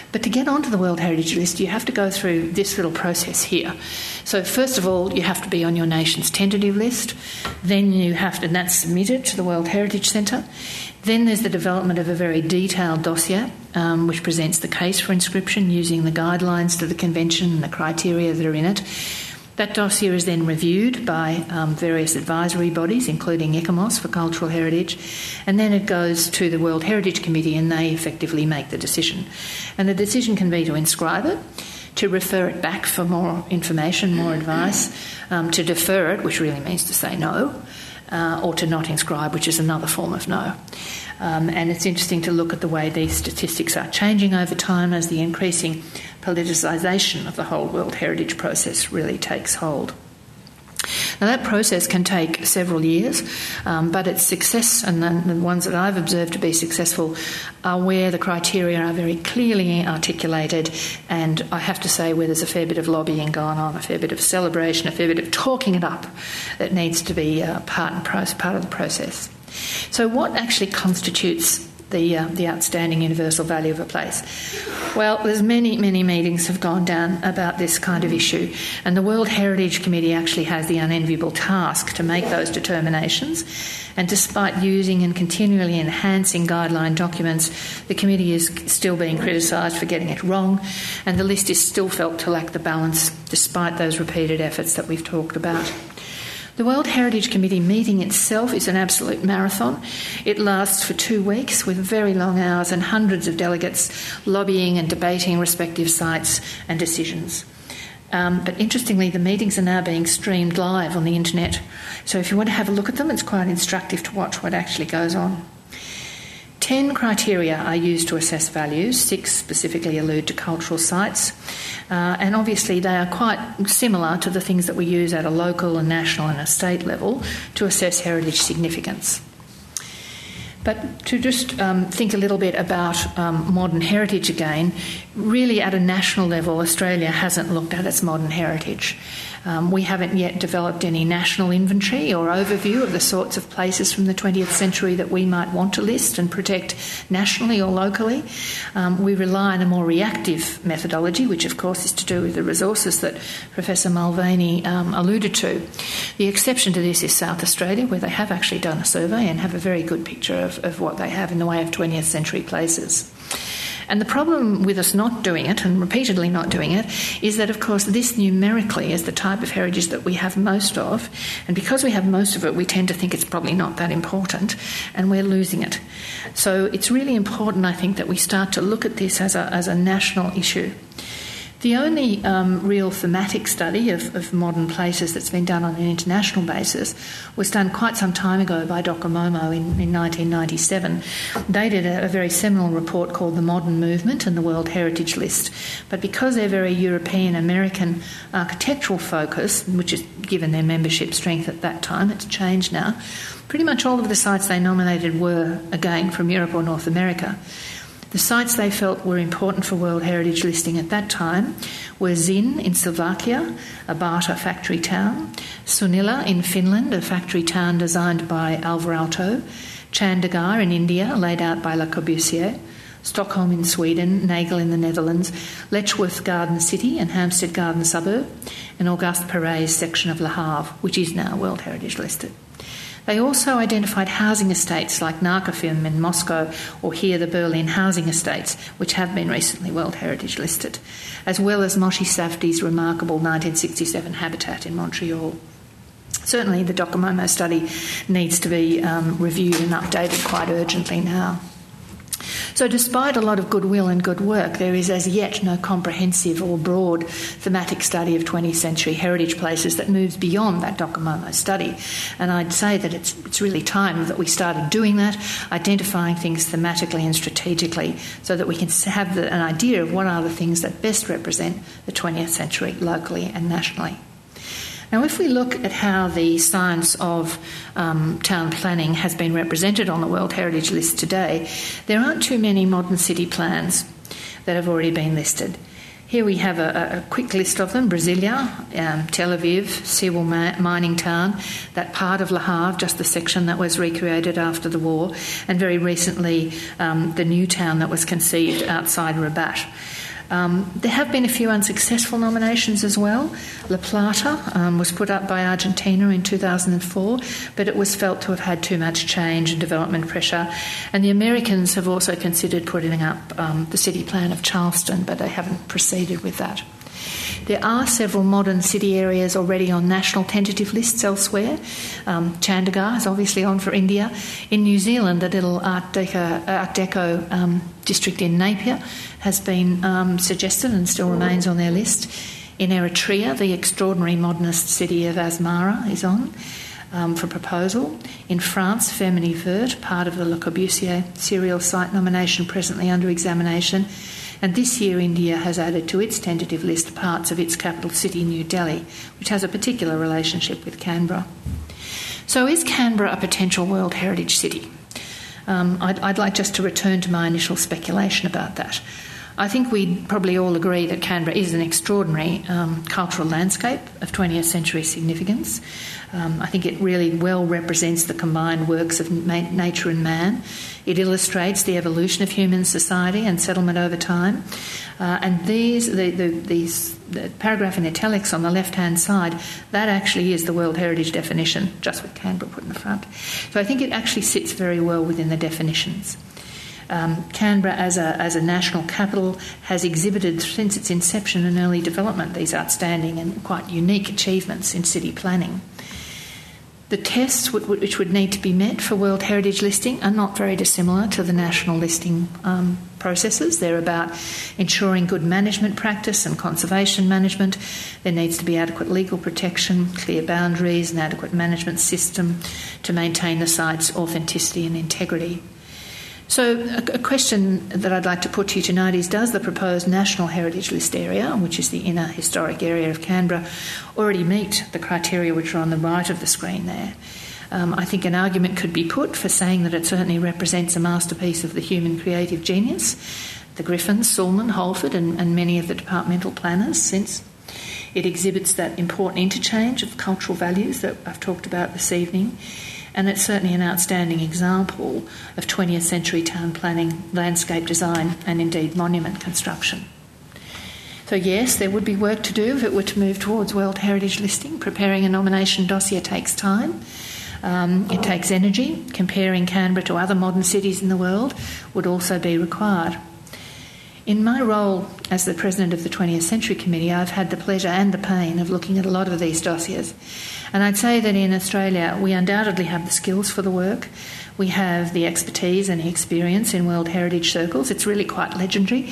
But to get onto the World Heritage List, you have to go through this little process here. So first of all, you have to be on your nation's tentative list. Then you have to, and that's submitted to the World Heritage Centre. Then there's the development of a very detailed dossier, which presents the case for inscription using the guidelines to the convention and the criteria that are in it. That dossier is then reviewed by various advisory bodies, including ICOMOS for cultural heritage, and then it goes to the World Heritage Committee and they effectively make the decision. And the decision can be to inscribe it, to refer it back for more information, more advice, to defer it, which really means to say no, or to not inscribe, which is another form of no. And it's interesting to look at the way these statistics are changing over time as the increasing politicisation of the whole World Heritage process really takes hold. Now that process can take several years, but its success, and the ones that I've observed to be successful, are where the criteria are very clearly articulated, and I have to say where there's a fair bit of lobbying going on, a fair bit of celebration, a fair bit of talking it up that needs to be part of the process. So what actually constitutes the outstanding universal value of a place? Well, there's many meetings have gone down about this kind of issue, and the World Heritage Committee actually has the unenviable task to make those determinations. And despite using and continually enhancing guideline documents, the committee is still being criticised for getting it wrong, and the list is still felt to lack the balance despite those repeated efforts that we've talked about. The World Heritage Committee meeting itself is an absolute marathon. It lasts for 2 weeks with very long hours and hundreds of delegates lobbying and debating respective sites and decisions. But interestingly, the meetings are now being streamed live on the internet. So if you want to have a look at them, it's quite instructive to watch what actually goes on. 10 criteria are used to assess values. 6 specifically allude to cultural sites. And obviously they are quite similar to the things that we use at a local and national and a state level to assess heritage significance. But to just think a little bit about modern heritage again, really at a national level, Australia hasn't looked at its modern heritage. We haven't yet developed any national inventory or overview of the sorts of places from the 20th century that we might want to list and protect nationally or locally. We rely on a more reactive methodology, which of course is to do with the resources that Professor Mulvaney alluded to. The exception to this is South Australia, where they have actually done a survey and have a very good picture of what they have in the way of 20th century places. And the problem with us not doing it, and repeatedly not doing it, is that, of course, this numerically is the type of heritage that we have most of, and because we have most of it, we tend to think it's probably not that important, and we're losing it. So it's really important, I think, that we start to look at this as a national issue. The only real thematic study of modern places that's been done on an international basis was done quite some time ago by Dr. Momo in 1997. They did a very seminal report called The Modern Movement and the World Heritage List. But because they're very European-American architectural focus, which is given their membership strength at that time, it's changed now, pretty much all of the sites they nominated were, again, from Europe or North America. The sites they felt were important for World Heritage listing at that time were Zin in Slovakia, a Bata factory town, Sunila in Finland, a factory town designed by Alvar Aalto, Chandigarh in India, laid out by Le Corbusier, Stockholm in Sweden, Nagel in the Netherlands, Letchworth Garden City and Hampstead Garden Suburb, and Auguste Perret's section of Le Havre, which is now World Heritage listed. They also identified housing estates like Narkofilm in Moscow, or here the Berlin housing estates, which have been recently World Heritage listed, as well as Moshe Safdie's remarkable 1967 habitat in Montreal. Certainly the Dr. Momo study needs to be reviewed and updated quite urgently now. So despite a lot of goodwill and good work, there is as yet no comprehensive or broad thematic study of 20th century heritage places that moves beyond that Dr. Momo study. And I'd say that it's really time that we started doing that, identifying things thematically and strategically so that we can have an idea of what are the things that best represent the 20th century locally and nationally. Now, if we look at how the science of town planning has been represented on the World Heritage List today, there aren't too many modern city plans that have already been listed. Here we have a quick list of them: Brasilia, Tel Aviv, Sewell mining town, that part of Le Havre, just the section that was recreated after the war, and very recently the new town that was conceived outside Rabat. There have been a few unsuccessful nominations as well. La Plata was put up by Argentina in 2004, but it was felt to have had too much change and development pressure. And the Americans have also considered putting up the city plan of Charleston, but they haven't proceeded with that. There are several modern city areas already on national tentative lists elsewhere. Chandigarh is obviously on for India. In New Zealand, the little Art Deco district in Napier has been suggested and still remains on their list. In Eritrea, the extraordinary modernist city of Asmara is on for proposal. In France, Firminy-Vert, part of the Le Corbusier serial site nomination presently under examination. And this year, India has added to its tentative list parts of its capital city, New Delhi, which has a particular relationship with Canberra. So is Canberra a potential World Heritage City? I'd like just to return to my initial speculation about that. I think we'd probably all agree that Canberra is an extraordinary cultural landscape of 20th century significance. I think it really well represents the combined works of nature and man. It illustrates the evolution of human society and settlement over time. And the paragraph in italics on the left-hand side, that actually is the World Heritage definition, just with Canberra put in the front. So I think it actually sits very well within the definitions. Canberra, as a national capital, has exhibited since its inception and early development these outstanding and quite unique achievements in city planning. The tests which would need to be met for World Heritage listing are not very dissimilar to the national listing processes. They're about ensuring good management practice and conservation management. There needs to be adequate legal protection, clear boundaries, an adequate management system to maintain the site's authenticity and integrity. So a question that I'd like to put to you tonight is, does the proposed National Heritage List area, which is the inner historic area of Canberra, already meet the criteria which are on the right of the screen there? I think an argument could be put for saying that it certainly represents a masterpiece of the human creative genius, the Griffins, Sulman, Holford and many of the departmental planners since. It exhibits that important interchange of cultural values that I've talked about this evening. And it's certainly an outstanding example of 20th century town planning, landscape design and indeed monument construction. So yes, there would be work to do if it were to move towards World Heritage listing. Preparing a nomination dossier takes time. It takes energy. Comparing Canberra to other modern cities in the world would also be required. In my role as the President of the 20th Century Committee, I've had the pleasure and the pain of looking at a lot of these dossiers. And I'd say that in Australia, we undoubtedly have the skills for the work. We have the expertise and the experience in World Heritage circles. It's really quite legendary.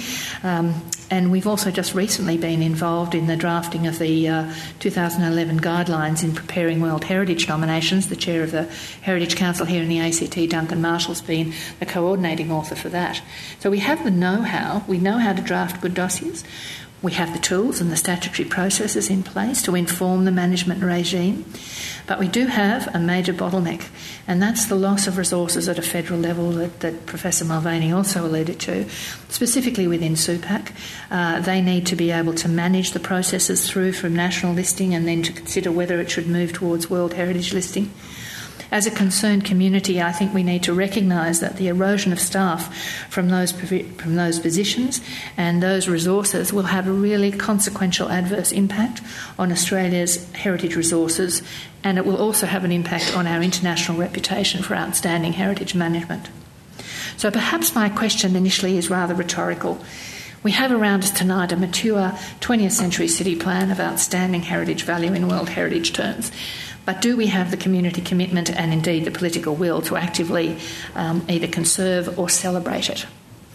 And we've also just recently been involved in the drafting of the 2011 guidelines in preparing World Heritage nominations. The chair of the Heritage Council here in the ACT, Duncan Marshall's been the coordinating author for that. So we have the know-how. We know how to draft good dossiers. We have the tools and the statutory processes in place to inform the management regime. But we do have a major bottleneck, and that's the loss of resources at a federal level that Professor Mulvaney also alluded to, specifically within SUPAC. They need to be able to manage the processes through from national listing and then to consider whether it should move towards World Heritage listing. As a concerned community, I think we need to recognise that the erosion of staff from those positions and those resources will have a really consequential adverse impact on Australia's heritage resources, and it will also have an impact on our international reputation for outstanding heritage management. So perhaps my question initially is rather rhetorical. We have around us tonight a mature 20th century city plan of outstanding heritage value in World Heritage terms. But do we have the community commitment and indeed the political will to actively either conserve or celebrate it?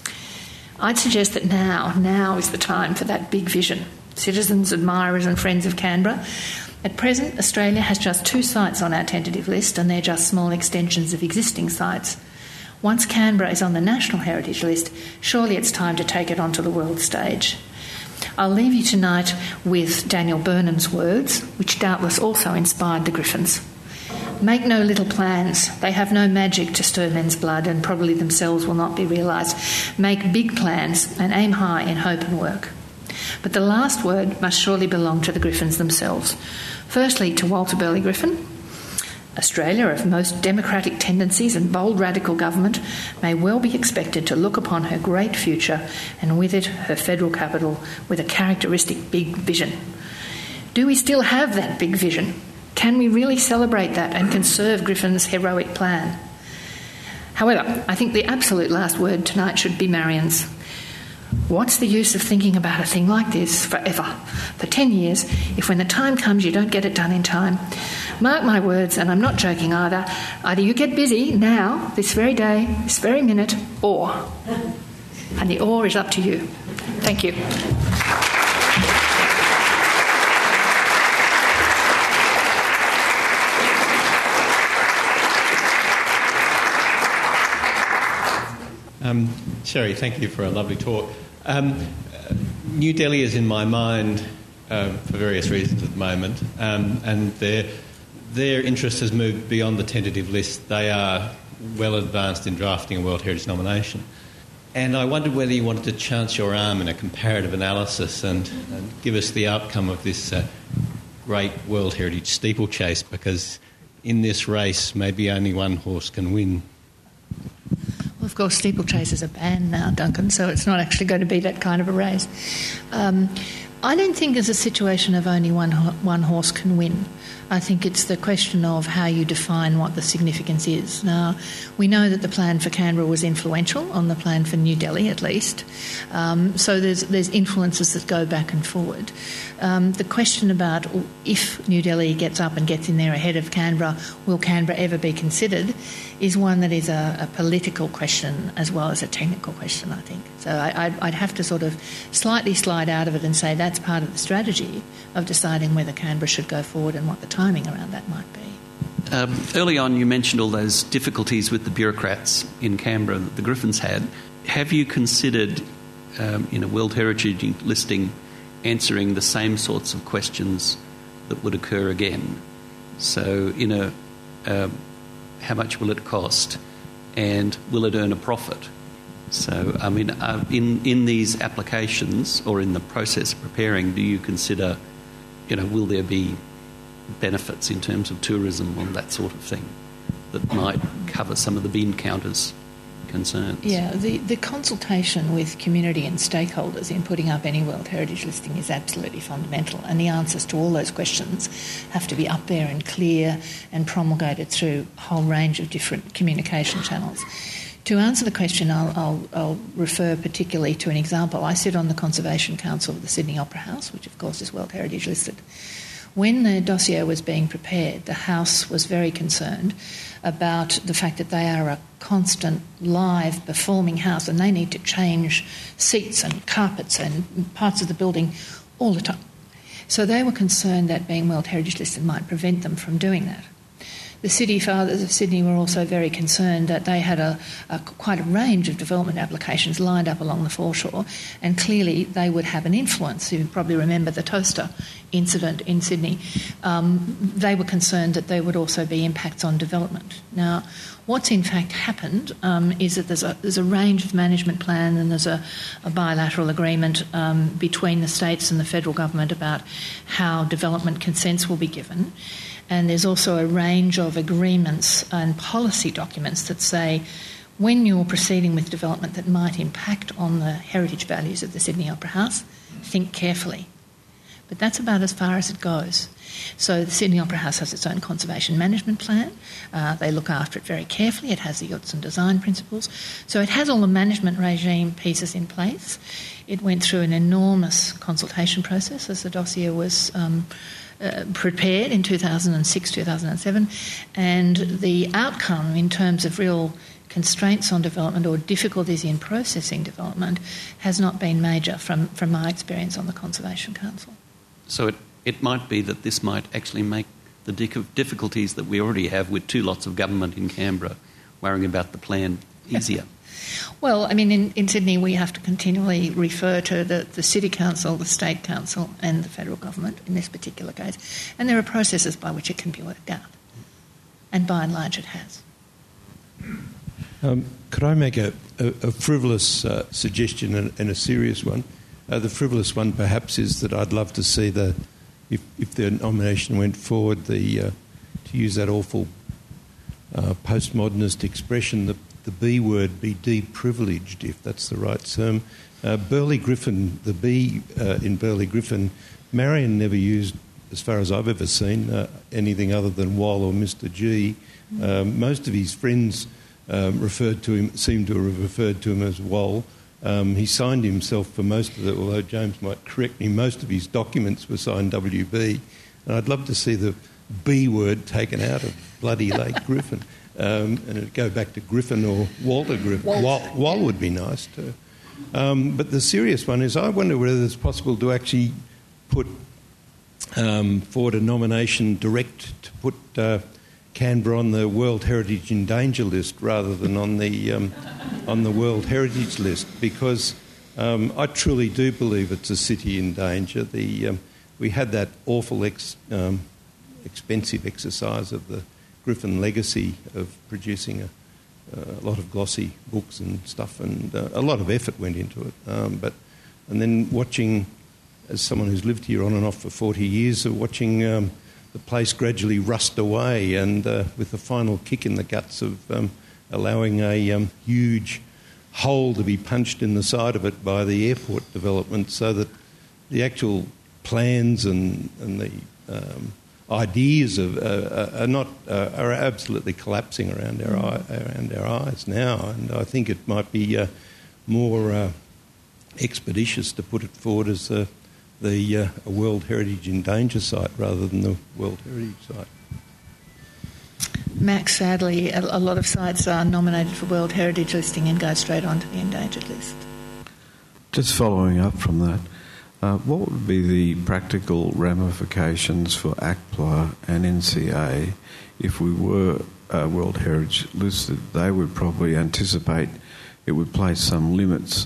I'd suggest that now is the time for that big vision. Citizens, admirers and friends of Canberra, at present Australia has just 2 sites on our tentative list, and they're just small extensions of existing sites. Once Canberra is on the National Heritage List, surely it's time to take it onto the world stage. I'll leave you tonight with Daniel Burnham's words, which doubtless also inspired the Griffins. Make no little plans. They have no magic to stir men's blood and probably themselves will not be realised. Make big plans and aim high in hope and work. But the last word must surely belong to the Griffins themselves. Firstly, to Walter Burley Griffin. Australia, of most democratic tendencies and bold radical government, may well be expected to look upon her great future and with it her federal capital with a characteristic big vision. Do we still have that big vision? Can we really celebrate that and conserve Griffin's heroic plan? However, I think the absolute last word tonight should be Marion's. What's the use of thinking about a thing like this forever, for 10 years, if when the time comes you don't get it done in time? Mark my words, and I'm not joking either, you get busy now, this very day, this very minute, or. And the or is up to you. Thank you. Sherry, thank you for a lovely talk. New Delhi is in my mind for various reasons at the moment, and their interest has moved beyond the tentative list. They are well advanced in drafting a World Heritage nomination. And I wondered whether you wanted to chance your arm in a comparative analysis and give us the outcome of this great World Heritage steeplechase, because in this race maybe only one horse can win. Well, of course, steeplechases are banned now, Duncan, so it's not actually going to be that kind of a race. I don't think it's a situation of only one horse can win. I think it's the question of how you define what the significance is. Now, we know that the plan for Canberra was influential on the plan for New Delhi, at least. So there's influences that go back and forward. The question about if New Delhi gets up and gets in there ahead of Canberra, will Canberra ever be considered, is one that is a political question as well as a technical question, I think. So I'd have to sort of slightly slide out of it and say that's part of the strategy of deciding whether Canberra should go forward and what the timing around that might be. Early on you mentioned all those difficulties with the bureaucrats in Canberra that the Griffins had. Have you considered, in a World Heritage listing, answering the same sorts of questions that would occur again? So, how much will it cost, and will it earn a profit? So, I mean, in these applications or in the process of preparing, do you consider, will there be benefits in terms of tourism and that sort of thing that might cover some of the bean counters' concerns? Yeah, the consultation with community and stakeholders in putting up any World Heritage listing is absolutely fundamental, and the answers to all those questions have to be up there and clear and promulgated through a whole range of different communication channels. To answer the question, I'll refer particularly to an example. I sit on the Conservation Council of the Sydney Opera House, which of course is World Heritage listed. When the dossier was being prepared, the House was very concerned about the fact that they are a constant live performing house and they need to change seats and carpets and parts of the building all the time. So they were concerned that being World Heritage listed might prevent them from doing that. The City Fathers of Sydney were also very concerned that they had quite a range of development applications lined up along the foreshore, and clearly they would have an influence. You probably remember the toaster incident in Sydney. They were concerned that there would also be impacts on development. Now, what's in fact happened is that there's a range of management plan, and there's a bilateral agreement between the states and the federal government about how development consents will be given. And there's also a range of agreements and policy documents that say when you're proceeding with development that might impact on the heritage values of the Sydney Opera House, think carefully. But that's about as far as it goes. So the Sydney Opera House has its own conservation management plan. They look after it very carefully. It has the Utzon design principles. So it has all the management regime pieces in place. It went through an enormous consultation process as the dossier was prepared in 2006, 2007, and the outcome in terms of real constraints on development or difficulties in processing development has not been major from my experience on the Conservation Council. So it might be that this might actually make the difficulties that we already have with two lots of government in Canberra worrying about the plan easier. Well, I mean, in Sydney we have to continually refer to the City Council, the State Council and the Federal Government in this particular case. And there are processes by which it can be worked out. And by and large it has. Could I make a frivolous suggestion and a serious one? The frivolous one perhaps is that I'd love to see if the nomination went forward, to use that awful postmodernist expression, the B word be deprivileged, if that's the right term. Burley Griffin, the B in Burley Griffin, Marion never used, as far as I've ever seen, anything other than Wal or Mr. G. Most of his friends seem to have referred to him as Wal. He signed himself for most of it, although James might correct me, most of his documents were signed WB. And I'd love to see the B word taken out of bloody Lake Griffin. And it'd go back to Griffin or Walter Griffin. Wal would be nice too. But the serious one is, I wonder whether it's possible to actually put forward a nomination direct to put Canberra on the World Heritage in Danger list rather than on the World Heritage list, because I truly do believe it's a city in danger. We had that awful expensive exercise of the Griffin legacy of producing a lot of glossy books and stuff, and a lot of effort went into it. And then watching, as someone who's lived here on and off for 40 years, watching the place gradually rust away, and with the final kick in the guts of allowing a huge hole to be punched in the side of it by the airport development, so that the actual plans and the ideas are absolutely collapsing around our eyes now. And I think it might be more expeditious to put it forward as a World Heritage in Danger site rather than the World Heritage site. Max, sadly, a lot of sites are nominated for World Heritage listing and go straight onto the endangered list. Just following up from that, what would be the practical ramifications for ACPLA and NCA if we were World Heritage listed? They would probably anticipate it would place some limits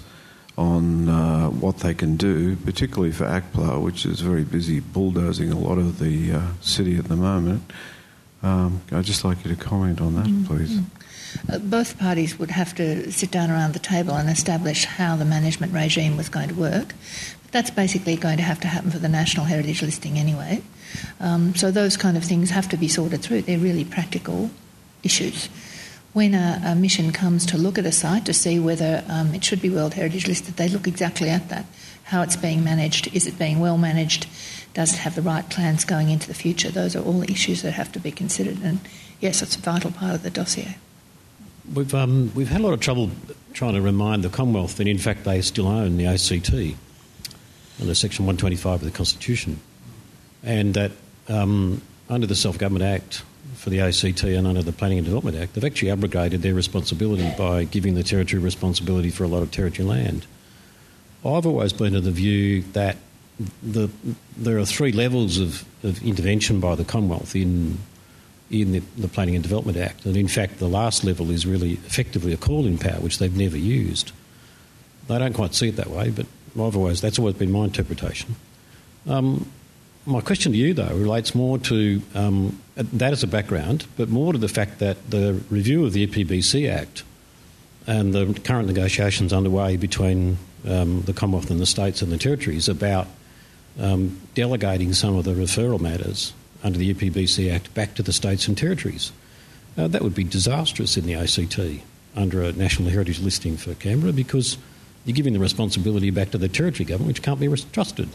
on what they can do, particularly for ACPLA, which is very busy bulldozing a lot of the city at the moment. I'd just like you to comment on that, please. Both parties would have to sit down around the table and establish how the management regime was going to work. That's basically going to happen for the National Heritage listing anyway. So those kind of things have to be sorted through. They're really practical issues. When a mission comes to look at a site to see whether it should be World Heritage listed, they look exactly at that. How it's being managed. Is it being well managed? Does it have the right plans going into the future? Those are all issues that have to be considered. And yes, it's a vital part of the dossier. We've had a lot of trouble trying to remind the Commonwealth that in fact they still own the ACT under Section 125 of the Constitution, and that under the Self-Government Act for the ACT and under the Planning and Development Act, they've actually abrogated their responsibility by giving the territory responsibility for a lot of territory land. I've always been of the view that there are three levels of intervention by the Commonwealth in the Planning and Development Act, and in fact the last level is really effectively a call-in power, which they've never used. They don't quite see it that way, but that's always been my interpretation. My question to you, though, relates more to that as a background, but more to the fact that the review of the EPBC Act and the current negotiations underway between the Commonwealth and the states and the territories about delegating some of the referral matters under the EPBC Act back to the states and territories. That would be disastrous in the ACT under a National Heritage listing for Canberra, because you're giving the responsibility back to the territory government, which can't be trusted.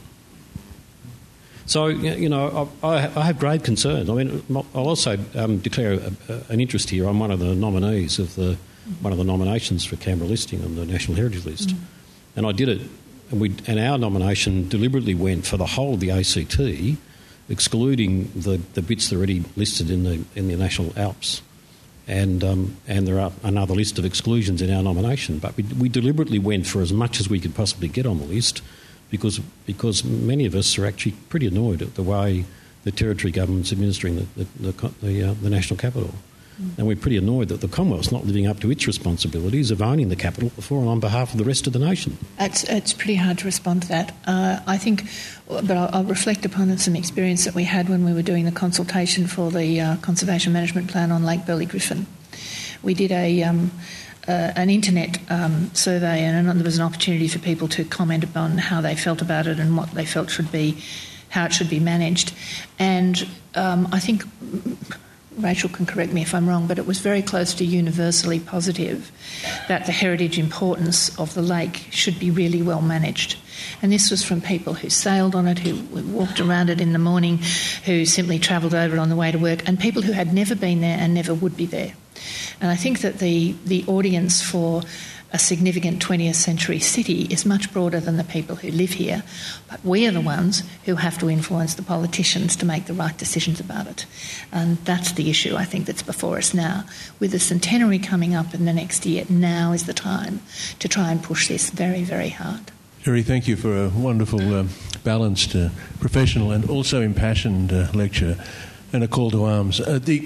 So, I have grave concerns. I mean, I'll also declare an interest here. I'm one of the nominees of one of the nominations for Canberra listing on the National Heritage list. And I did it, and our nomination deliberately went for the whole of the ACT, excluding the bits that are already listed in the National Alps. And there are another list of exclusions in our nomination. But we deliberately went for as much as we could possibly get on the list, because many of us are actually pretty annoyed at the way the territory government's administering the national capital. And we're pretty annoyed that the Commonwealth's not living up to its responsibilities of owning the capital for and on behalf of the rest of the nation. It's pretty hard to respond to that. I think, but I'll reflect upon some experience that we had when we were doing the consultation for the Conservation Management Plan on Lake Burley Griffin. We did an internet survey, and there was an opportunity for people to comment upon how they felt about it and what they felt how it should be managed. And I think Rachel can correct me if I'm wrong, but it was very close to universally positive that the heritage importance of the lake should be really well managed. And this was from people who sailed on it, who walked around it in the morning, who simply travelled over on the way to work, and people who had never been there and never would be there. And I think that the audience for a significant 20th century city is much broader than the people who live here, but we are the ones who have to influence the politicians to make the right decisions about it. And that's the issue, I think, that's before us now. With the centenary coming up in the next year, now is the time to try and push this very, very hard. Jerry, thank you for a wonderful, balanced, professional and also impassioned lecture and a call to arms.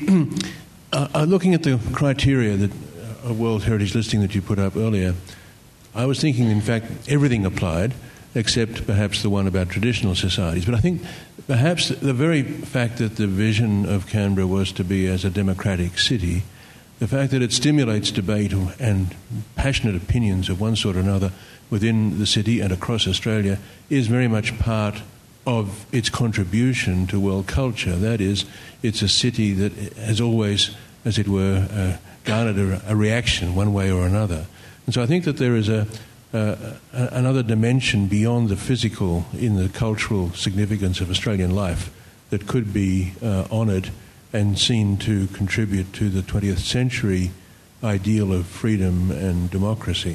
Looking at the criteria that a World Heritage listing that you put up earlier, I was thinking, in fact, everything applied, except perhaps the one about traditional societies. But I think perhaps the very fact that the vision of Canberra was to be as a democratic city, the fact that it stimulates debate and passionate opinions of one sort or another within the city and across Australia, is very much part of its contribution to world culture. That is, it's a city that has always, as it were, garnered a reaction one way or another. And so I think that there is another dimension beyond the physical in the cultural significance of Australian life that could be honoured and seen to contribute to the 20th century ideal of freedom and democracy.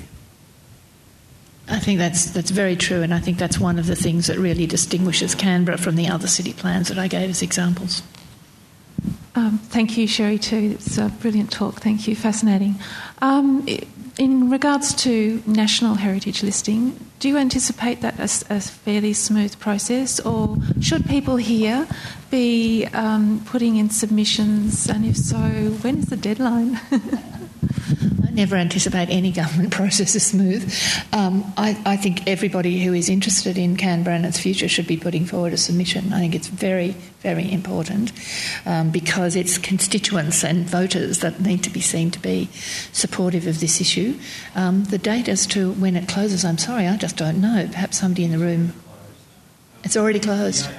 I think that's very true, and I think that's one of the things that really distinguishes Canberra from the other city plans that I gave as examples. Thank you, Sherry, too. It's a brilliant talk. Thank you. Fascinating. In regards to national heritage listing, do you anticipate that as a fairly smooth process, or should people here be putting in submissions, and if so, when is the deadline? I never anticipate any government process is smooth. I think everybody who is interested in Canberra and its future should be putting forward a submission. I think it's very, very important because it's constituents and voters that need to be seen to be supportive of this issue. The date as to when it closes, I'm sorry, I just don't know. Perhaps somebody in the room... It's already closed?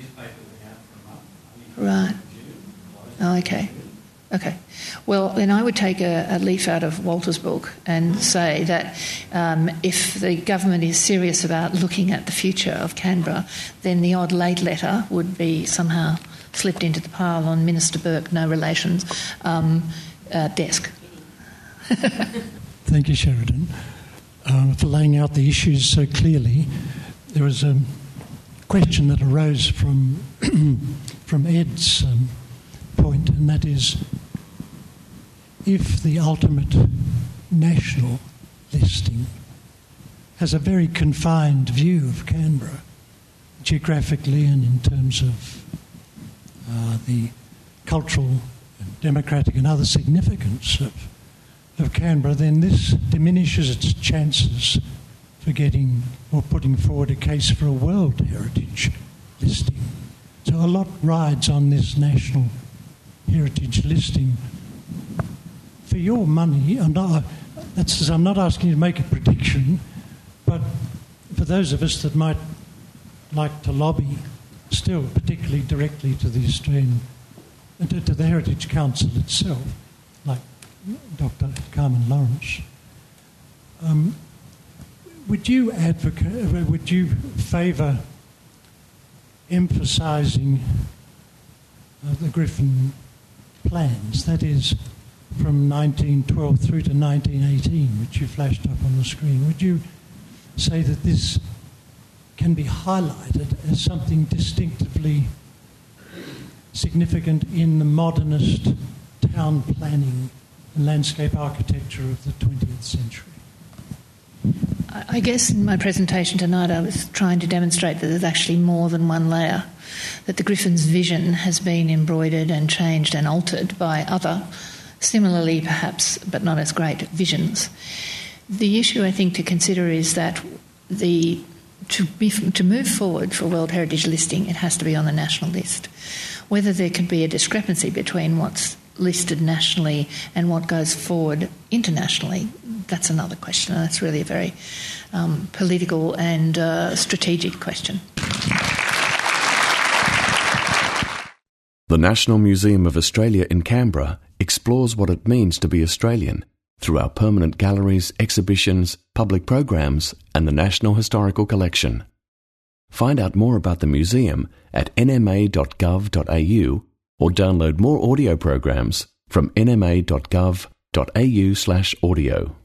Right. Oh, okay. Okay. Well, then I would take a leaf out of Walter's book and say that if the government is serious about looking at the future of Canberra, then the odd late letter would be somehow slipped into the pile on Minister Burke, no relations, desk. Thank you, Sheridan, for laying out the issues so clearly. There was a question that arose from Ed's point, and that is, if the ultimate national listing has a very confined view of Canberra, geographically and in terms of the cultural and democratic and other significance of Canberra, then this diminishes its chances for getting or putting forward a case for a World Heritage listing. So a lot rides on this national heritage listing. For your money, I'm not asking you to make a prediction, but for those of us that might like to lobby still, particularly directly to the Australian, to the Heritage Council itself, like Dr. Carmen Lawrence, would you favour emphasising the Griffin plans, that is, from 1912 through to 1918, which you flashed up on the screen? Would you say that this can be highlighted as something distinctively significant in the modernist town planning and landscape architecture of the 20th century? I guess in my presentation tonight I was trying to demonstrate that there's actually more than one layer, that the Griffin's vision has been embroidered and changed and altered by other, similarly perhaps, but not as great, visions. The issue I think to consider is that to move forward for World Heritage listing, it has to be on the national list. Whether there can be a discrepancy between what's listed nationally and what goes forward internationally, that's another question. And that's really a very political and strategic question. The National Museum of Australia in Canberra explores what it means to be Australian through our permanent galleries, exhibitions, public programs, and the National Historical Collection. Find out more about the museum at nma.gov.au or download more audio programs from nma.gov.au/audio.